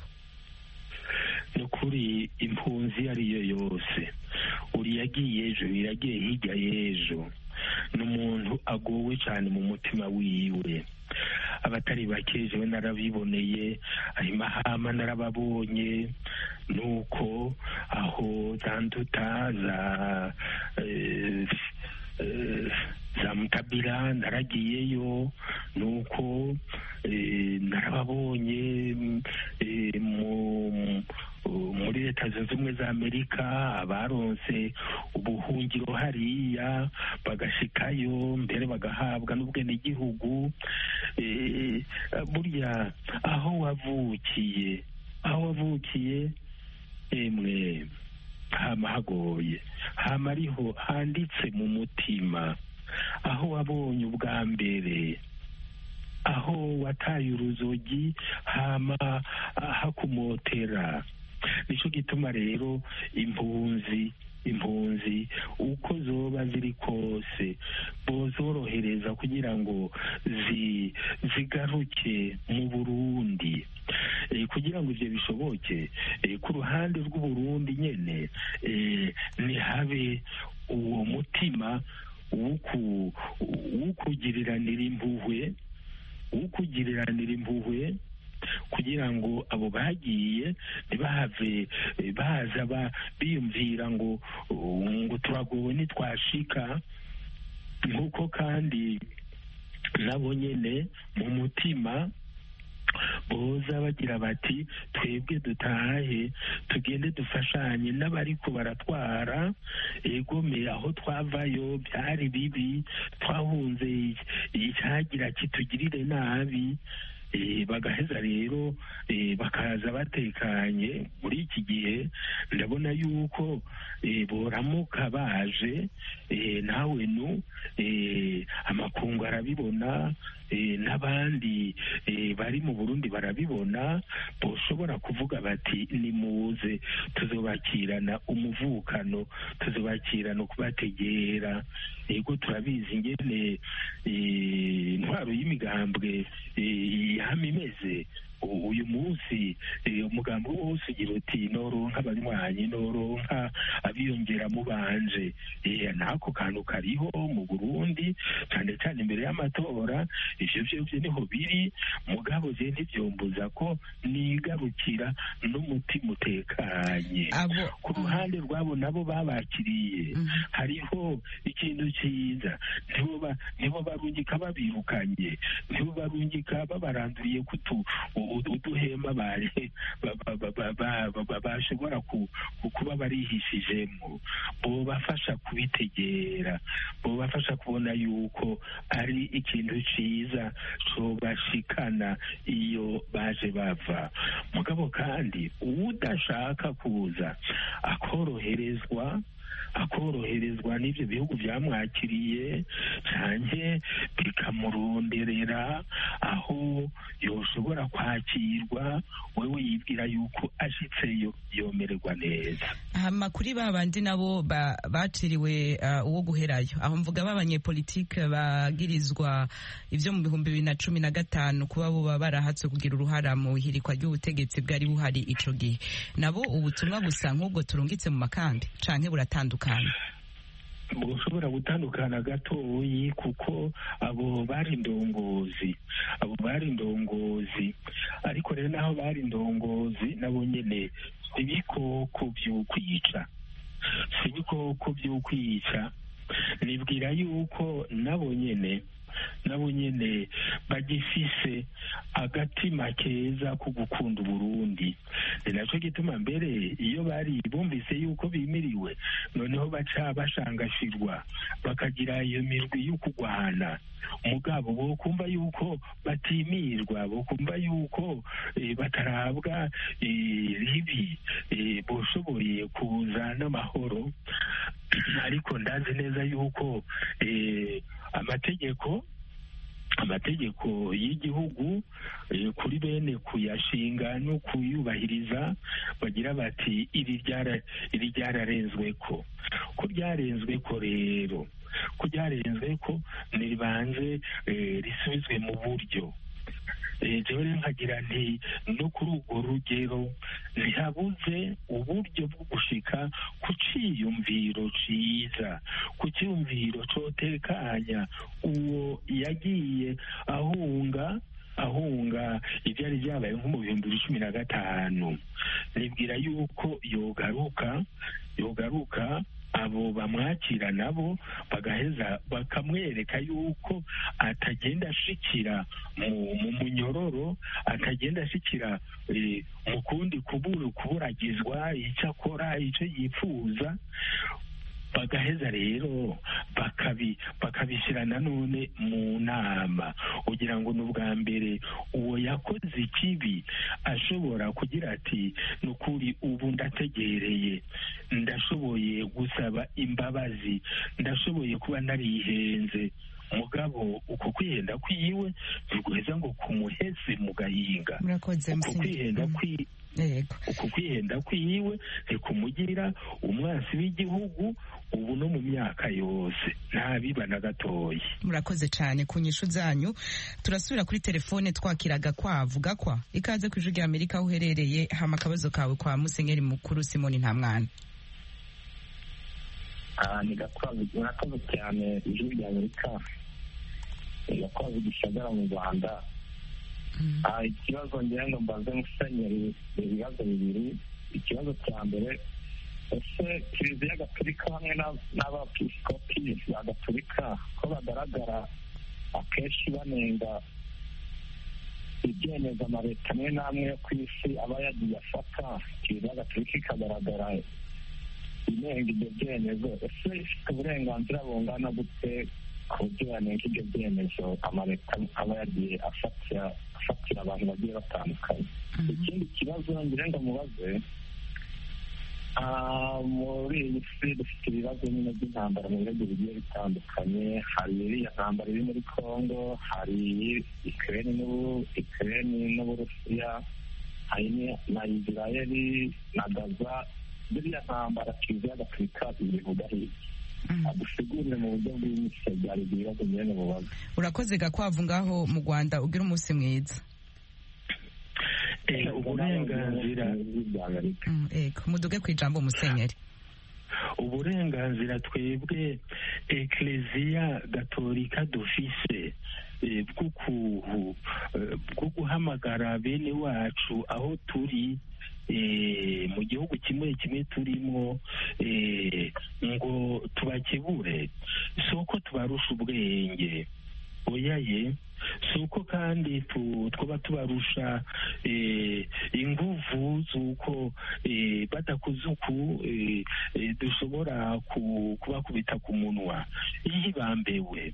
nukuri impunzi ariyo yose, uri yagiye ejo iragiye hirya y'ejo, n'umuntu agowe cyane mu mutima wiwe. abatari bake jewe narabiboneye, aho Mahama narababonye, nuko aho zanduta za za Mutabira naragiyeyo nuko narababonye muri leta zunze ubumwe za Amerika abaronse ubuhungiro hariya bagashikayo mbere bagahabwa n'ubwenegihugu. Burya aho wavukiye aho wavukiye emwe hama hagoye, hama ariho handitse mu mutima, aho wabonye ubwa mbere, aho wataye uruzogi hama hakumotera. Nico gituma rero impunzi impunzi uko zoba ziri kose bozorohereza kugira ngo zi, zigaruke mu Burundi. E, kugira ngo ivyo bishoboke, e, ku ruhande rw'Uburundi nyene e, nihabe uwo mutima w'ukugiriranira impuhwe w'ukugiriranira impuhwe kugira ngo abo bagiye ntibahave baza biyumvira ngo ngo turagowe ntitwashika, nk'uko kandi nabo nyene mu mutima boza bagira bati twebwe dutahe tugende dufashanye n'abariko baratwara. Egome aho twavayo byari bibi, twahunze icyagira kitugirire nabi. E, bagaheza rero e, bakaza batekanye. Muri iki gihe ndabona yuko e, boramuka baje e, nawe nu e, amakungu arabibona e, n'abandi e, bari mu Burundi barabibona, boshobora kuvuga bati nimuze tuzobakirana umuvukano, tuzobakirana kubategera. Ego turabizi ingene intwaro y'imigambwe yama imeze. Uyu munsi umugambi wose ugira uti noronka abanywanyi, noronka abiyongera mu banje. Nako kantu kariho mu Burundi cyane cyane imbere y'amatora. Ivyo vyovyo niho biri, mugabo je ntivyombuza ko nigarukira n'umutima utekanye. Ku ruhande rwabo nabo babakiriye hariho ikintu cyiza, nibo barungika babirukanye, nibo barungika babaranduriye kutu uduhema bari bashobora kuba barihishijemo, bo bafasha kubitegera, bo bafasha kubona yuko ari ikintu ciza cobashikana iyo baje bava. Mugabo kandi udashaka kuza akoroherezwa akoroherezwa n'ivyo bihugu vyamwakiriye canke bikamuronderera aho yoshobora kwakirwa, wewe yibwira yuko ashitseyo yomererwa neza. Hama kuri babandi nabo baciriwe uh, uwo guherayo, aho mvuga b'abanyepolitike bagirizwa ivyo mu bihumbi bibiri na cumi na gatanu kuba bo barahatse kugira uruhara mu ihirikwa ry'ubutegetsi bwari buhari ico gihe, nabo ubutumwa gusa nk'ubwo turungitse mu makambi canke buratandukana? Bushobora gutandukana gatoyi, kuko abo bari indongozi abo bari indongozi ariko rero naho bari indongozi nabo nyene ibikoko vy'ukwica ibikoko vy'ukwica nibwira yuko nabo nyene nabo nyene bagifise agatima keza ko gukunda Burundi. Ni naco gituma mbere iyo bari bumvise yuko bimiriwe, noneho baca bashangashirwa bakagira iyo mirwi y'ukugwana. Mugabo bo kumva yuko batimirwa, bo kumva yuko e, batarabwa ribi e, boshoboye kuza n'amahoro. Ariko ndazi neza yuko e, amategeko amategeko y'igihugu e, kuri bene kuyashinga no kuyubahiriza bagira bati iri ryara iri ryararenzweko. Ko ryarenzweko rero ko ryarenzweko niribanze e, risubizwe mu buryo. Jewe nkagira nti no kuri urwo rugero ntihabuze uburyo bwo gushika ku ciyumviro ciza, ku ciyumviro cotekanya uwo yagiye ahunga ahunga ivyari vyabaye nko mu bihumbi bibiri cumi na gatanu. Nibwira yuko yogaruka yogaruka abo bamwakira nabo bagaheza bakamwereka yuko atagenda ashikira mu munyororo, atagenda ashikira mu kundi kuburagizwa icyo akora icyo yifuza, bagaheza rero bakabi bakabishyira nanone mu nama kugira ngo n'ubwa mbere uwo yakoze ikibi ashobora kugira ati nukuri ubu ndategereye, ndashoboye gusaba imbabazi, ndashoboye kuba narihenze, mugabo uko kwihenda kwiwe biguheza ngo kumuheze mu gahinga, uko kwihenda kwiwe uku kwihenda kwiwe ntikumugira umwansi w'igihugu ubu no mu myaka yose ntabiba na gatoya. Murakoze cyane ku nyishu zanyu. Turasubira kuri telefone twakiraga kwavuga kwa ikaze ku ijwi rya Amerika aho uherereye, hama akabazo kawe kwa Musenyeri Mukuru Simoni Ntamwana. Ah, ni gakwavu murakoze cyane ijwi rya Amerika, ni gakwavu gisagara mu Rwanda. Ah, ikibazo ngira ngo mbaze Musenyeri ibibazo bibiri. Ikibazo cya mbere, ese Kiliziya Gatolika hamwe n'abepiskopi ba Gatolika ko bagaragara akenshi banenga ibyemezo amaleta amwe n'amwe yo ku isi aba yagiye afata, Kiliziya Gatolika ikagaragara inenga ibyo byemezo, ese ifite uburenganzira bungana gute ku buryo yanenga ibyo byemezo amaleta aba yagiye afatira afatira abantu bagiye batandukanye? Ikindi kibazo ngira ngo mubaze, muri iyi si dufite ibibazo nyine by'intambara mu bihugu bigiye bitandukanye, hari iriya ntambara iri muri Congo, hari Ukraine n'Uburusiya, hari na Israeli na Gaza. Biriya ntambara Kiliziya Gatolika ibivuga hirya, adusigurire mu buryo bw'inyise byari ibibazo nyine mubaze. Urakoze Gakwavu ngaho mu Rwanda, ugira umunsi mwiza. uburenganzira ego muduge ku ijambo Musenyeri. Uburenganzira twebwe Ekleziya Gatolika dufise bwo guhamagara bene wacu aho turi mu gihugu kimwe kimwe turimo ngo tubakebure, si uko tubarusha ubwenge, oyaye, si uko kandi twaba tubarusha inguvu z'uko badakoze uku dushobora kubakubita ku munwa iyo bambewe.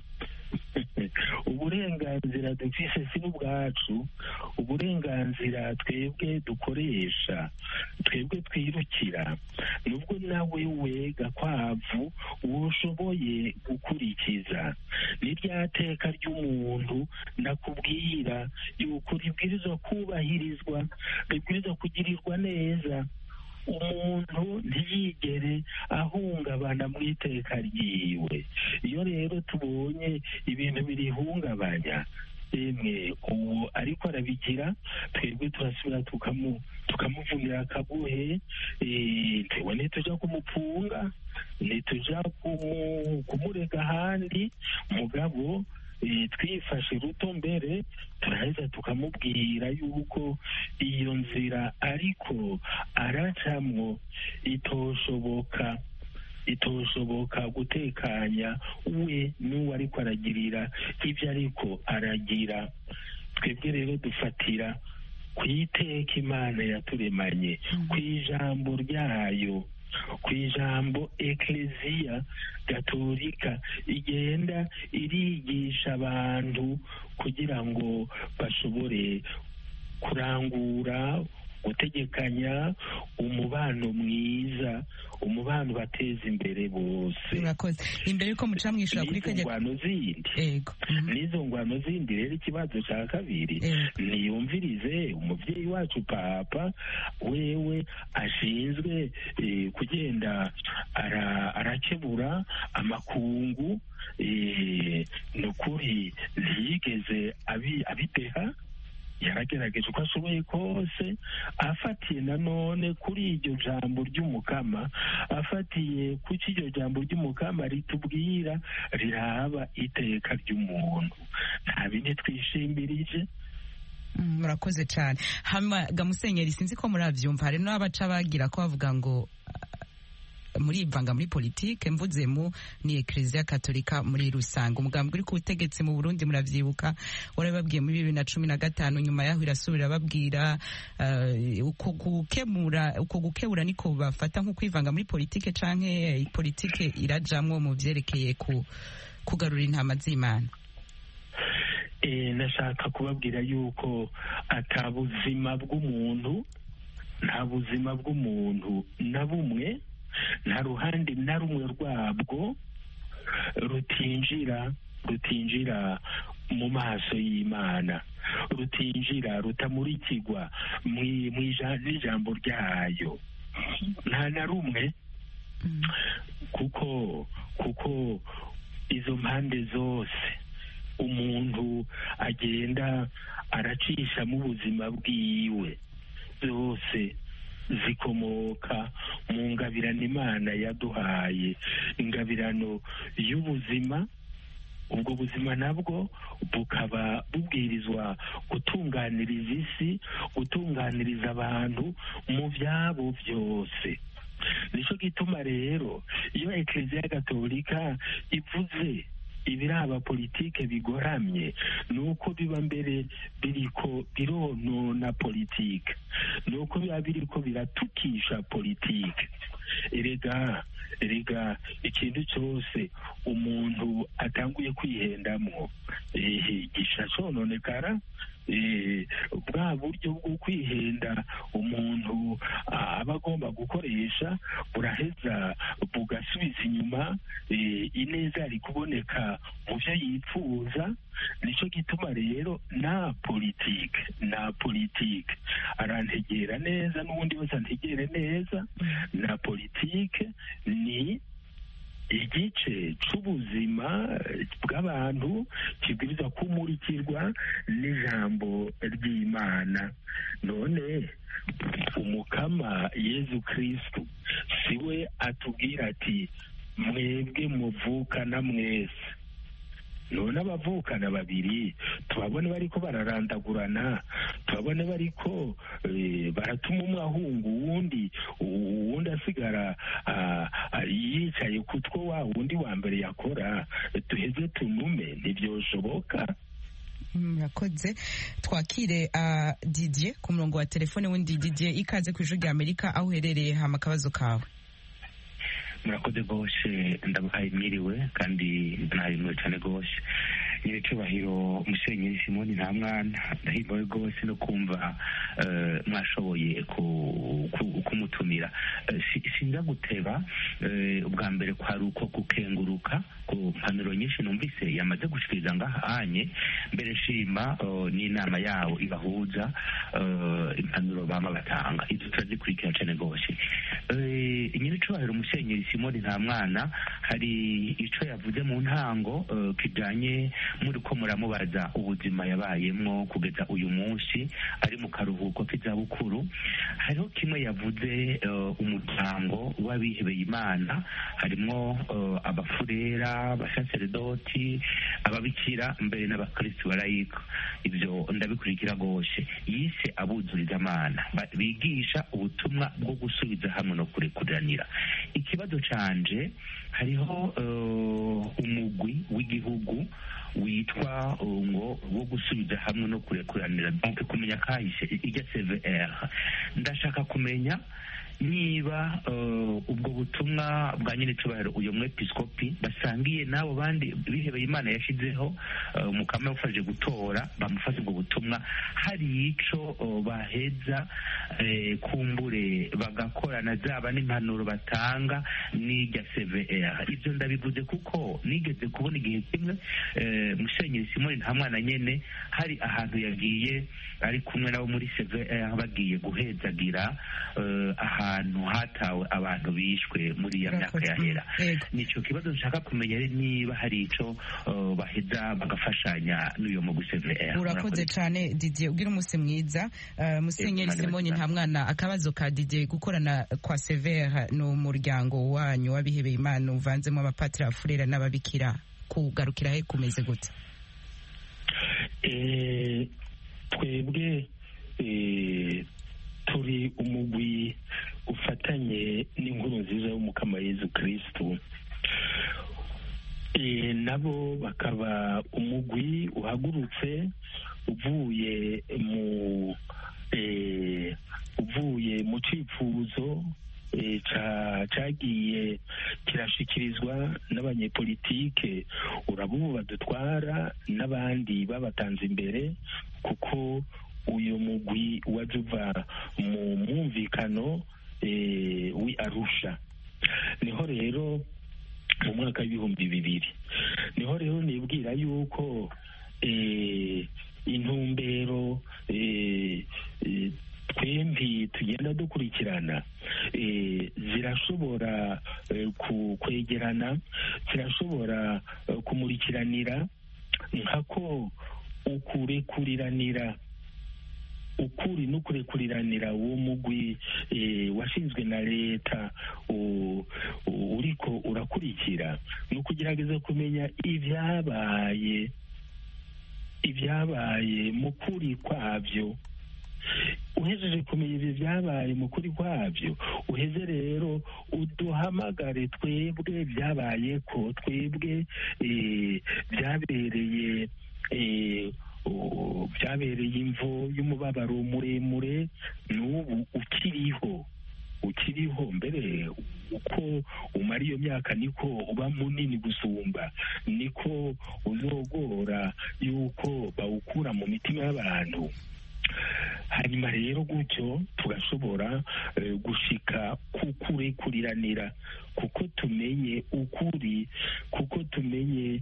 Uburenganzira dufise si n'ubwacu, uburenganzira twebwe dukoresha, twebwe twirukira, nubwo nawe we Gakwavu woshoboye gukurikiza n'irya teka ry'umuntu ndakubwira yuko ribwirizwa kubahirizwa, ribwirizwa kugirirwa neza. Umuntu ntiyigere ahungabana mu iteka ryiwe. Iyo rero tubonye ibintu birihungabanya, emwe uwo ariko arabigira, twebwe turasubira tukamuvunira akabuhe, ntibone tuja kumupfunga, ntituja kumurega ahandi, mugabo twifashe ruto mbere turaheza tukamubwira yuko iyo nzira ariko aracamwo itoshoboka itoshoboka gutekanya we n'uwo ariko aragirira ibyo ariko aragira. Twebwe rero dufatira ku iteka Imana yaturemanye, ku ijambo ryayo, ku ijambo Ekleziya Gatolika igenda irigisha abantu kugira ngo bashobore kurangura, gutegekanya umubano mwiza, umubano bateza imbere bose. Urakoze. Imbere yuko muca mwishura kuri kajya ngwano zindi, ego nizo ngwano zindi rero ikibazo cya kabiri niyumvirize umuvyeyi wacu Papa wewe ashinzwe eh, kugenda arakebura amakungu, eh, nukuri ntiyigeze abideha, yaragerageje uko ashoboye kose, afatiye nanone kuri iryo jambo ry'umukama, afatiye kuki iryo jambo ry'umukama ritubwira riraba iteka ry'umuntu, nta bindi twishimbirije. Murakoze cyane. Hama ga Musenyeri, sinzi ko muravyumva, hari n'abaca bagira ko bavuga ngo muri ivanga muri politike mvuzemo ni Ecclesia Katolika muri rusange. Umugambi uri ku butegetsi mu Burundi muravyibuka warababwiye muri bibiri na cumi na gatanu, nyuma yaho irasubira babwira uh, uko gukemura uko gukebura niko bafata nko kwivanga muri politike canke politike irajamwo mu vyerekeye ku kugarura intama z'Imana. Eh, nashaka kubabwira yuko ata buzima bw'umuntu nta buzima bw'umuntu na bumwe nta ruhande na rumwe rwabwo rutinjira rutinjira mu maso y'Imana, rutinjira rutamurikirwa mu ijambo ryayo, nta na rumwe, kuko kuko izo mpande zose umuntu agenda aracisha mu buzima bwiwe zose zikomoka mu ngabirano Imana yaduhaye, ingabirano y'ubuzima. Ubwo buzima nabwo bukaba bubwirizwa gutunganiriza isi, gutunganiriza abantu mu byabo byose. Nico gituma rero iyo Ecclesia Gatolika ivuze ibiraba politike bigoramye, nuko biba mbere biriko bironona politike, nuko biba biriko biratukisha politike. Erega erega ikintu cyose umuntu atanguye kwihendamwo eh gisha sononekara. Eh, bwa buryo bwo kwihenda umuntu aba agomba gukoresha buraheza bugasubiza inyuma eh, ineza ari kuboneka mu byo yipfuza. Nico gituma rero na politike na politike arantegera neza n'ubundi wese antegere neza, na politike ni igice c'ubuzima bw'abantu kibwiriza kumurikirwa n'ijambo ry'Imana. None umukama Yezu Kristu siwe atubwira ati mwebwe muvukana mwese. None abavukana babiri tubabone bariko bararandagurana, tubabone bariko e, baratuma umwe ahunga uwundi, uwundi asigara yicaye kutwo wa wundi wa mbere yakora, tuheze tunume, ntivyoshoboka. Murakoze. Twakire uh, Didier ku murongo wa telefone. Wundi Didier, ikaze ku Ijwi ry'Amerika, aho uherereye hama akabazo kawe. Murakoze gose, ndabahaye mwiriwe kandi nahimwe cyane gose. Nyine cyubahiro Musenyeri Simoni Ntamwana, ndahimbawe gose no kumva uh, mwashoboye ku, ku, kumutumira. Uh, sinza guteba uh, ubwa mbere kwari uko gukenguruka ku mpanuro nyinshi numvise yamaze gushikiriza ngahanye, mbere shima uh, n'inama yawo ibahuza uh, impanuro bama batanga, izo turazikurikira cyane gose. Uh, nyine cyubahiro Musenyeri Simoni Ntamwana, hari ico yavuze mu ntango uh, kijanye muri ko muramubaza ubuzima yabayemwo kugeza uyu munsi ari mu karuhuko k'izabukuru. Hariho kimwe yavuze uh, umuryango w'abihebeye Imana, harimo uh, abafurera, abasaserdoti, ababikira, mbere n'abakristo barayika. Ibyo ndabikurikira gose. Yise abuzuriza Imana bigisha ubutumwa bwo gusubiza hamwe no kurekuranira. Ikibazo canje, hariho uh, umugwi w'igihugu witwa ngo wo gusubiza hamwe no kurekuranira, donc kumenya kahise ijya C V R. Ndashaka kumenya niba uh, ubwo butumwa bwa nyine cyubahiro uyu mwepiskopi basangiye nabo bandi bihebeye Imana yashizeho uh, umukama ufashe gutora bamufashe ubwo butumwa, hari ico uh, baheza uh, kumbure bagakorana zaba n'impanuro batanga n'ijya C V R. Ivyo ndabivuze kuko nigeze kubona igihe kimwe uh, Musenyeri Simoni Ntamwana nyene hari ahantu yagiye ari kumwe nabo muri C V R bagiye guhezagira uh, ahantu hatawe abantu bishwe muri ya myaka yahera. Nico kibazo nshaka kumenya niba hari ico uh, baheza bagafashanya n'uyo mu C V R. Urakoze cyane Didier, ugira umunsi mwiza. Uh, Musenyeri Simoni Ntamwana, akabazo ka Didier, gukorana kwa C V R no muryango wanyu w'abihebeye Imana uvanzemo abapatira, abafurera n'ababikira, kugarukira he kumeze gute? Eh, twebwe eh, turi umugwi ufatanye n'inkuru nziza y'umukama Yezu Kristu. Nabo bakaba umugwi uhagurutse uvuye mu uvuye mu cyifuzo cyagiye kirashikirizwa n'abanyepolitike, urabubu badutwara n'abandi babatanze imbere, kuko uyu mugwi waje uva mu mwumvikano wi Arusha. Niho rero mu mwaka w'ibihumbi bibiri niho rero nibwira yuko intumbero twembi tugenda dukurikirana zirashobora kwegerana, zirashobora kumurikiranira, nkako ukurekuriranira ukuri n'ukurekuriranira uwo mugwi washinzwe na leta uriko urakurikira ni ukugerageza kumenya ibyabaye ibyabaye mu kuri kwabyo. Uhejeje kumenya ibyo byabaye mu kuri kwabyo, uheze rero uduhamagare twebwe byabaye ko twebwe byabereye byabereye imvo y'umubabaro muremure, n'ubu ukiriho ukiriho mbere uko umara iyo myaka niko uba munini gusumba, niko uzogora yuko bawukura mu mitima y'abantu. Hanyuma rero gutyo tugashobora gushika kukurekuriranira, kuko tumenye ukuri, kuko tumenye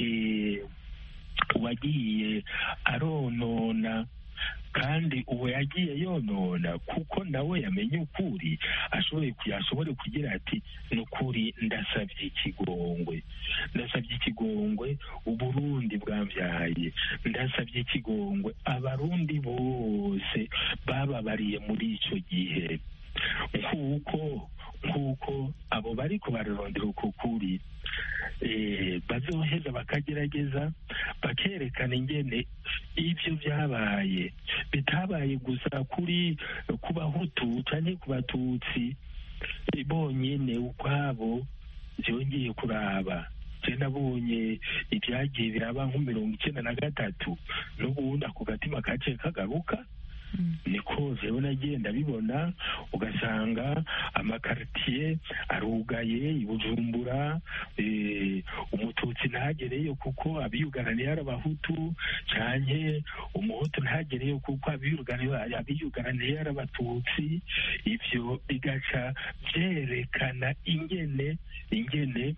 uwagiye aronona, kandi uwo yagiye yonona kuko nawe yamenye ukuri, ashoboye yashobore kugira ati ni ukuri ndasabye ikigongwe, ndasabye ikigongwe Uburundi bwambyaye, ndasabye ikigongwe abarundi bose bababariye muri icyo gihe, nk'uko nk'uko abo bariko bararondera uko kuri bazoheza bakagerageza bakerekana ingene ibyo byabaye bitabaye gusa kuri ku bahutu cyane ku batutsi bonyine ukwabo, byongeye kuraba. Je nabonye ibyagiye biraba nko mirongo icyenda na gatatu, n'ubundi ako gatima kaciye kagaruka. Niko jewe nagenda bibona, ugasanga amakaritiye arugaye i Bujumbura, umututsi ntagereyo kuko abiyugaraniye ari abahutu, canke umuhutu ntagereyo kuko abiyugaraniye ari abatutsi. Ivyo bigaca vyerekana ingene ingene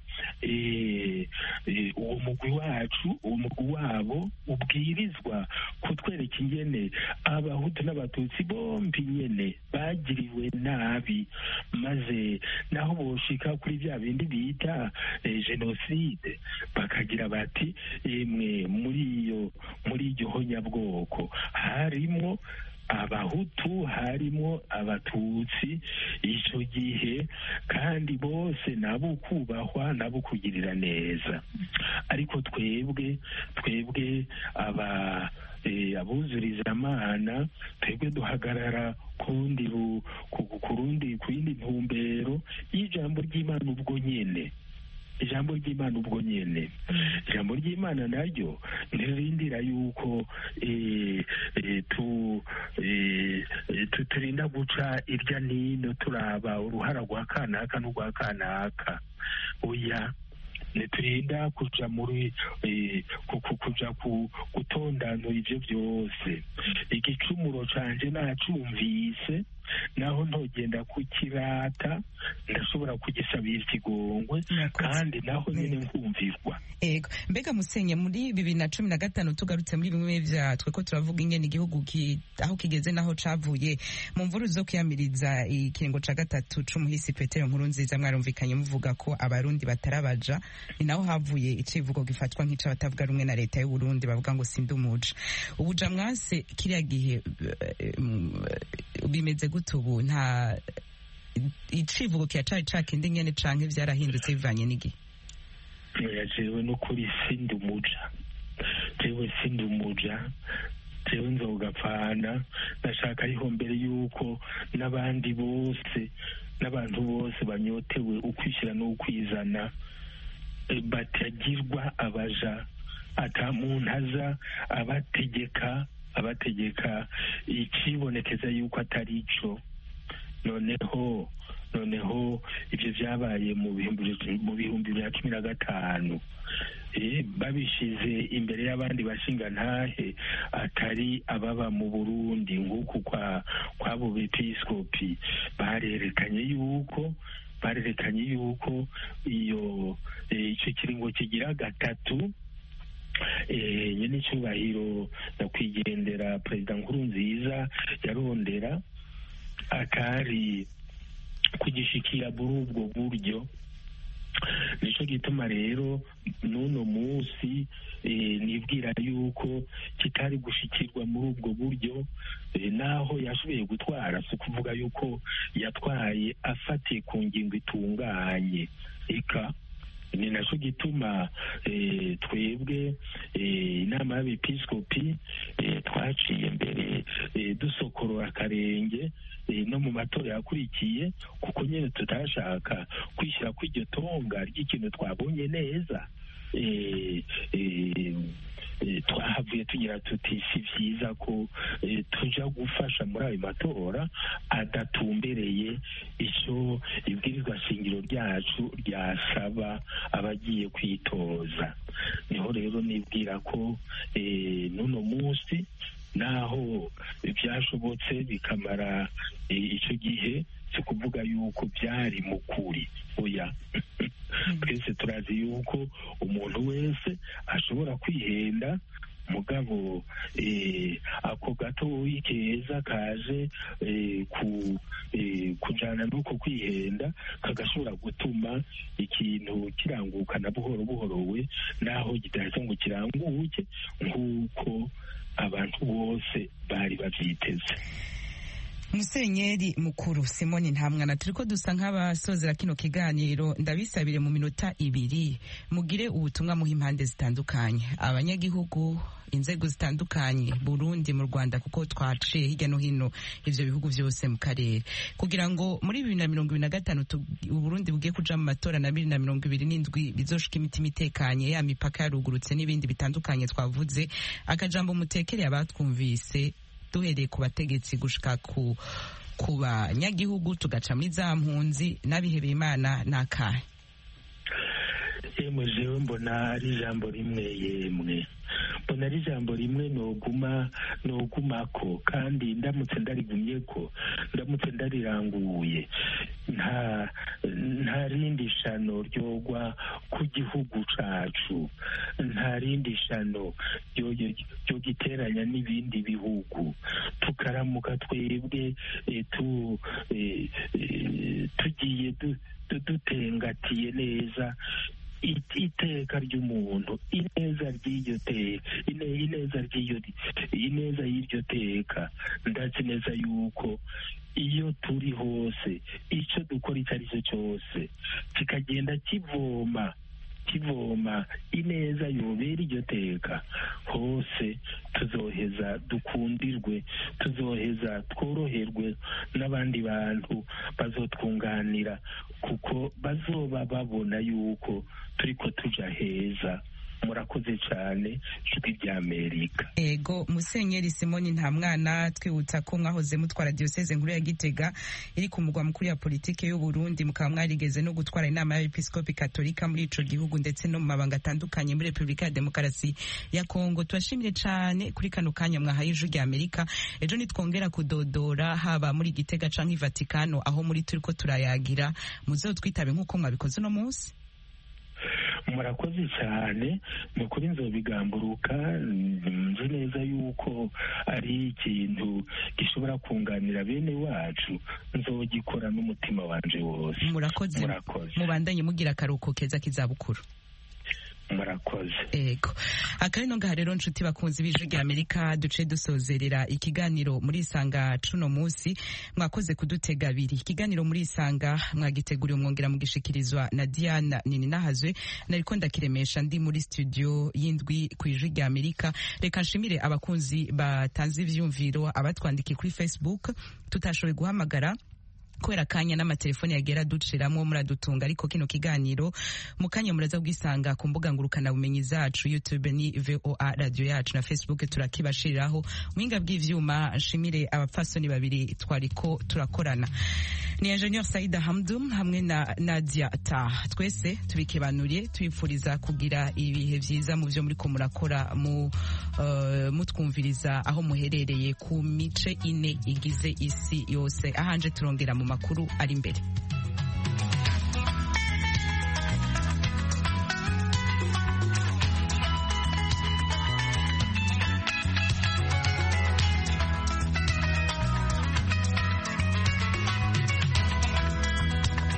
uwo mugwi wacu uwo mugwi wabo ubwirizwa kutwereka ingene abahutu n'abatutsi bombi nyene bagiriwe nabi, maze naho boshika kuri bya bindi bita jenoside bakagira bati emwe muri iyo muri iryo honyabwoko harimo abahutu, harimo abatutsi icyo gihe, kandi bose nabo kubahwa, nabo kugirira neza. Ariko twebwe twebwe aba abuzuriza amana, twebwe duhagarara kundi kurundi kwindi ntumbero y'ijambo ry'Imana ubwo nyene ijambo ry'Imana ubwo nyene ijambo ry'Imana naryo ntirindira yuko turinda guca irya nino turaba uruhara rwa kanaka n'urwa kanaka. Oya, ntiturinda kuja muri kuja gutondanura ivyo byose. Igicumuro canje nacumvise, naho ntogenda kukirata, ndashobora kugisabira ikigongwe, kandi naho nyine nkumvirwa. Ego, mbega Musenye, muri bibiri na cumi na gatanu tugarutse muri bimwe vya tweko turavuga ingene igihugu ki, aho kigeze naho cavuye mu mvuru zo kwiyamiriza ikiringo ca gatatu c'umuhisi Petero Nkurunziza, mwarumvikanye muvuga ko abarundi batarabaja, ni naho havuye icivugo gifatwa nk'ica batavuga rumwe na leta y'u Burundi, bavuga ngo sindumuja. Ubuja mwase kiriya gihe bimeze gute ubu? Nta icivugo kiracari cakindi nyene canke vyarahindutse bivanye n'igihe? Jewe n'ukuri sindumuja, jewe sindumuja, jewe nzogapfana ndashaka ariho mbere yuko n'abandi bose n'abantu bose banyotewe ukwishyira n'ukwizana batagirwa abaja ata muntu aza abategeka abategeka ikibonekeza yuko atari ico. noneho noneho ibyo byabaye mu bihumbi mu bihumbi bya cumi na gatanu babishize imbere y'abandi bashinga ntahe atari ababa mu Burundi nk'uku kwa kwabo bepiskopi barerekanye yuko barerekanye yuko iyo icyo kiringo kigira gatatu nyine icyubahiro nyakwigendera perezida Nkurunziza yarondera akari kugishikira muri ubwo buryo. Nicyo gituma rero n'uno munsi nibwira yuko kitari gushikirwa muri ubwo buryo, naho yashoboye gutwara si ukuvuga yuko yatwaye afatiye ku ngingo itunganye. eka ni nacyo gituma twebwe inama y'abepiskopi twaciye mbere dusokorora akarenge no mu matora yakurikiye, kuko nyine tutashaka kwishyira kw'iryo tonga ry'ikintu twabonye neza. twahavuye tugira tuti si byiza ko tuja gufasha muri ayo matora adatumbereye icyo ibwirizwa shingiro ryacu ryasaba abagiye kwitoza. niho rero nibwira ko n'uno munsi naho byashobotse bikamara icyo gihe si kuvuga yuko byari mu kuri, oya. twese turazi yuko umuntu wese ashobora kwihenda, mugabo ako gatoyi keza kaje kujana n'uko kwihenda kagashobora gutuma ikintu kirangukana buhoro buhoro we, naho kidahise ngo kiranguke nk'uko abantu bose bari bavyiteze. Musenyeri mukuru Simoni Ntamwana, turiko dusa nk'abasozera kino kiganiro, ndabisabire mu minota ibiri mugire ubutumwa muha impande zitandukanye, abanyagihugu, inzego zitandukanye, Burundi, mu Rwanda, kuko twaciye hirya no hino ivyo bihugu vyose mu karere, kugira ngo muri bibiri na mirongo ibiri na gatanu Burundi bugiye kuja mu matora na bibiri na mirongo ibiri n'indwi bizoshika imitima itekanye, ya mipaka yarugurutse n'ibindi bitandukanye twavuze. Akajambo mutekereye abatwumvise duhereye ku bategetsi gushika ku ku banyagihugu tugaca muri za mpunzi n'abihebeye Imana nakahe? Yemwe jewe mbona ari ijambo rimwe, yemwe mbona ari ijambo rimwe noguma nogumako, kandi ndamutse ndarigumyeko, ndamutse ndariranguye, nta nta rindi shano ryogwa ku gihugu cacu, nta rindi shano ryo giteranya n'ibindi bihugu, tukaramuka twebwe tu tugiye dutengatiye neza iteka ry'umuntu, ineza ry'iryo teka, ineza ry'iryo ineza y'iryo teka. ndazi neza yuko iyo turi hose icyo dukora icyo ari cyo cyose kikagenda kivoma kivoma ineza yobera iryo teka, hose tuzoheza dukundirwe, tuzoheza tworoherwe, n'abandi bantu bazotwunganira, kuko bazoba babona yuko turiko tuja heza. Murakoze cyane ijwi rya Amerika. Ego Musenyeri Simoni Ntamwana, twibutsa ko mwahoze mutwara diocese nkuru ya Gitega iri ku mugwa mukuru ya politike y'u Burundi, mukaba mwarigeze no gutwara inama y'Episkopi Katolika muri ico gihugu ndetse no mu mabanga atandukanye muri Republika ya Demokarasi ya Kongo. Tubashimire cyane kuri kano kanya mwahaye ijwi rya Amerika. Ejo nitwongera kudodora haba muri Gitega canke i Vatikano aho muri turiko turayagira, muzotwitabe nk'uko mwabikoze no munsi. Murakoze cyane, ni ukuri nzobigamburuka, nzi neza yuko ari ikintu gishobora kunganira bene wacu, nzogikora n'umutima wanje wose. Murakoze, mubandanye mugira akaruhuko keza k'izabukuru. murakoze. Ego akarino ngaha rero nshuti bakunzi b'Ijwi ry'Amerika duce dusozerera ikiganiro muri Isanga cuno musi. Mwakoze kudutega abiri. Ikiganiro muri Isanga mwagiteguriye umwongera mugishikirizwa na Diana Nininahazwe, nariko ndakiremesha ndi muri studio y'indwi ku Ijwi ry'Amerika. Reka nshimire abakunzi batanze ivyumviro, abatwandikiye kuri Facebook tutashoboye guhamagara kubera kanya n'amatelefoni yagera duciramwo muradutunga, ariko kino kiganiro mukanya muraza kugisanga ku mbuga ngurukana bumenyi zacu. YouTube ni V O A radio yacu na Facebook turakibashiriraho. Mwinga bw'ivyuma nshimire abapfasoni babiri twariko turakorana, ni Engineer Saida Hamdum hamwe na Nadia Ta. Twese tubikebanuriye twifuriza kugira ibihe vyiza mu vyo muri ko murakora mu uh, mutwumviriza aho muherereye ku mice ine igize isi yose. Ahanje turongera mu makuru ari imbere.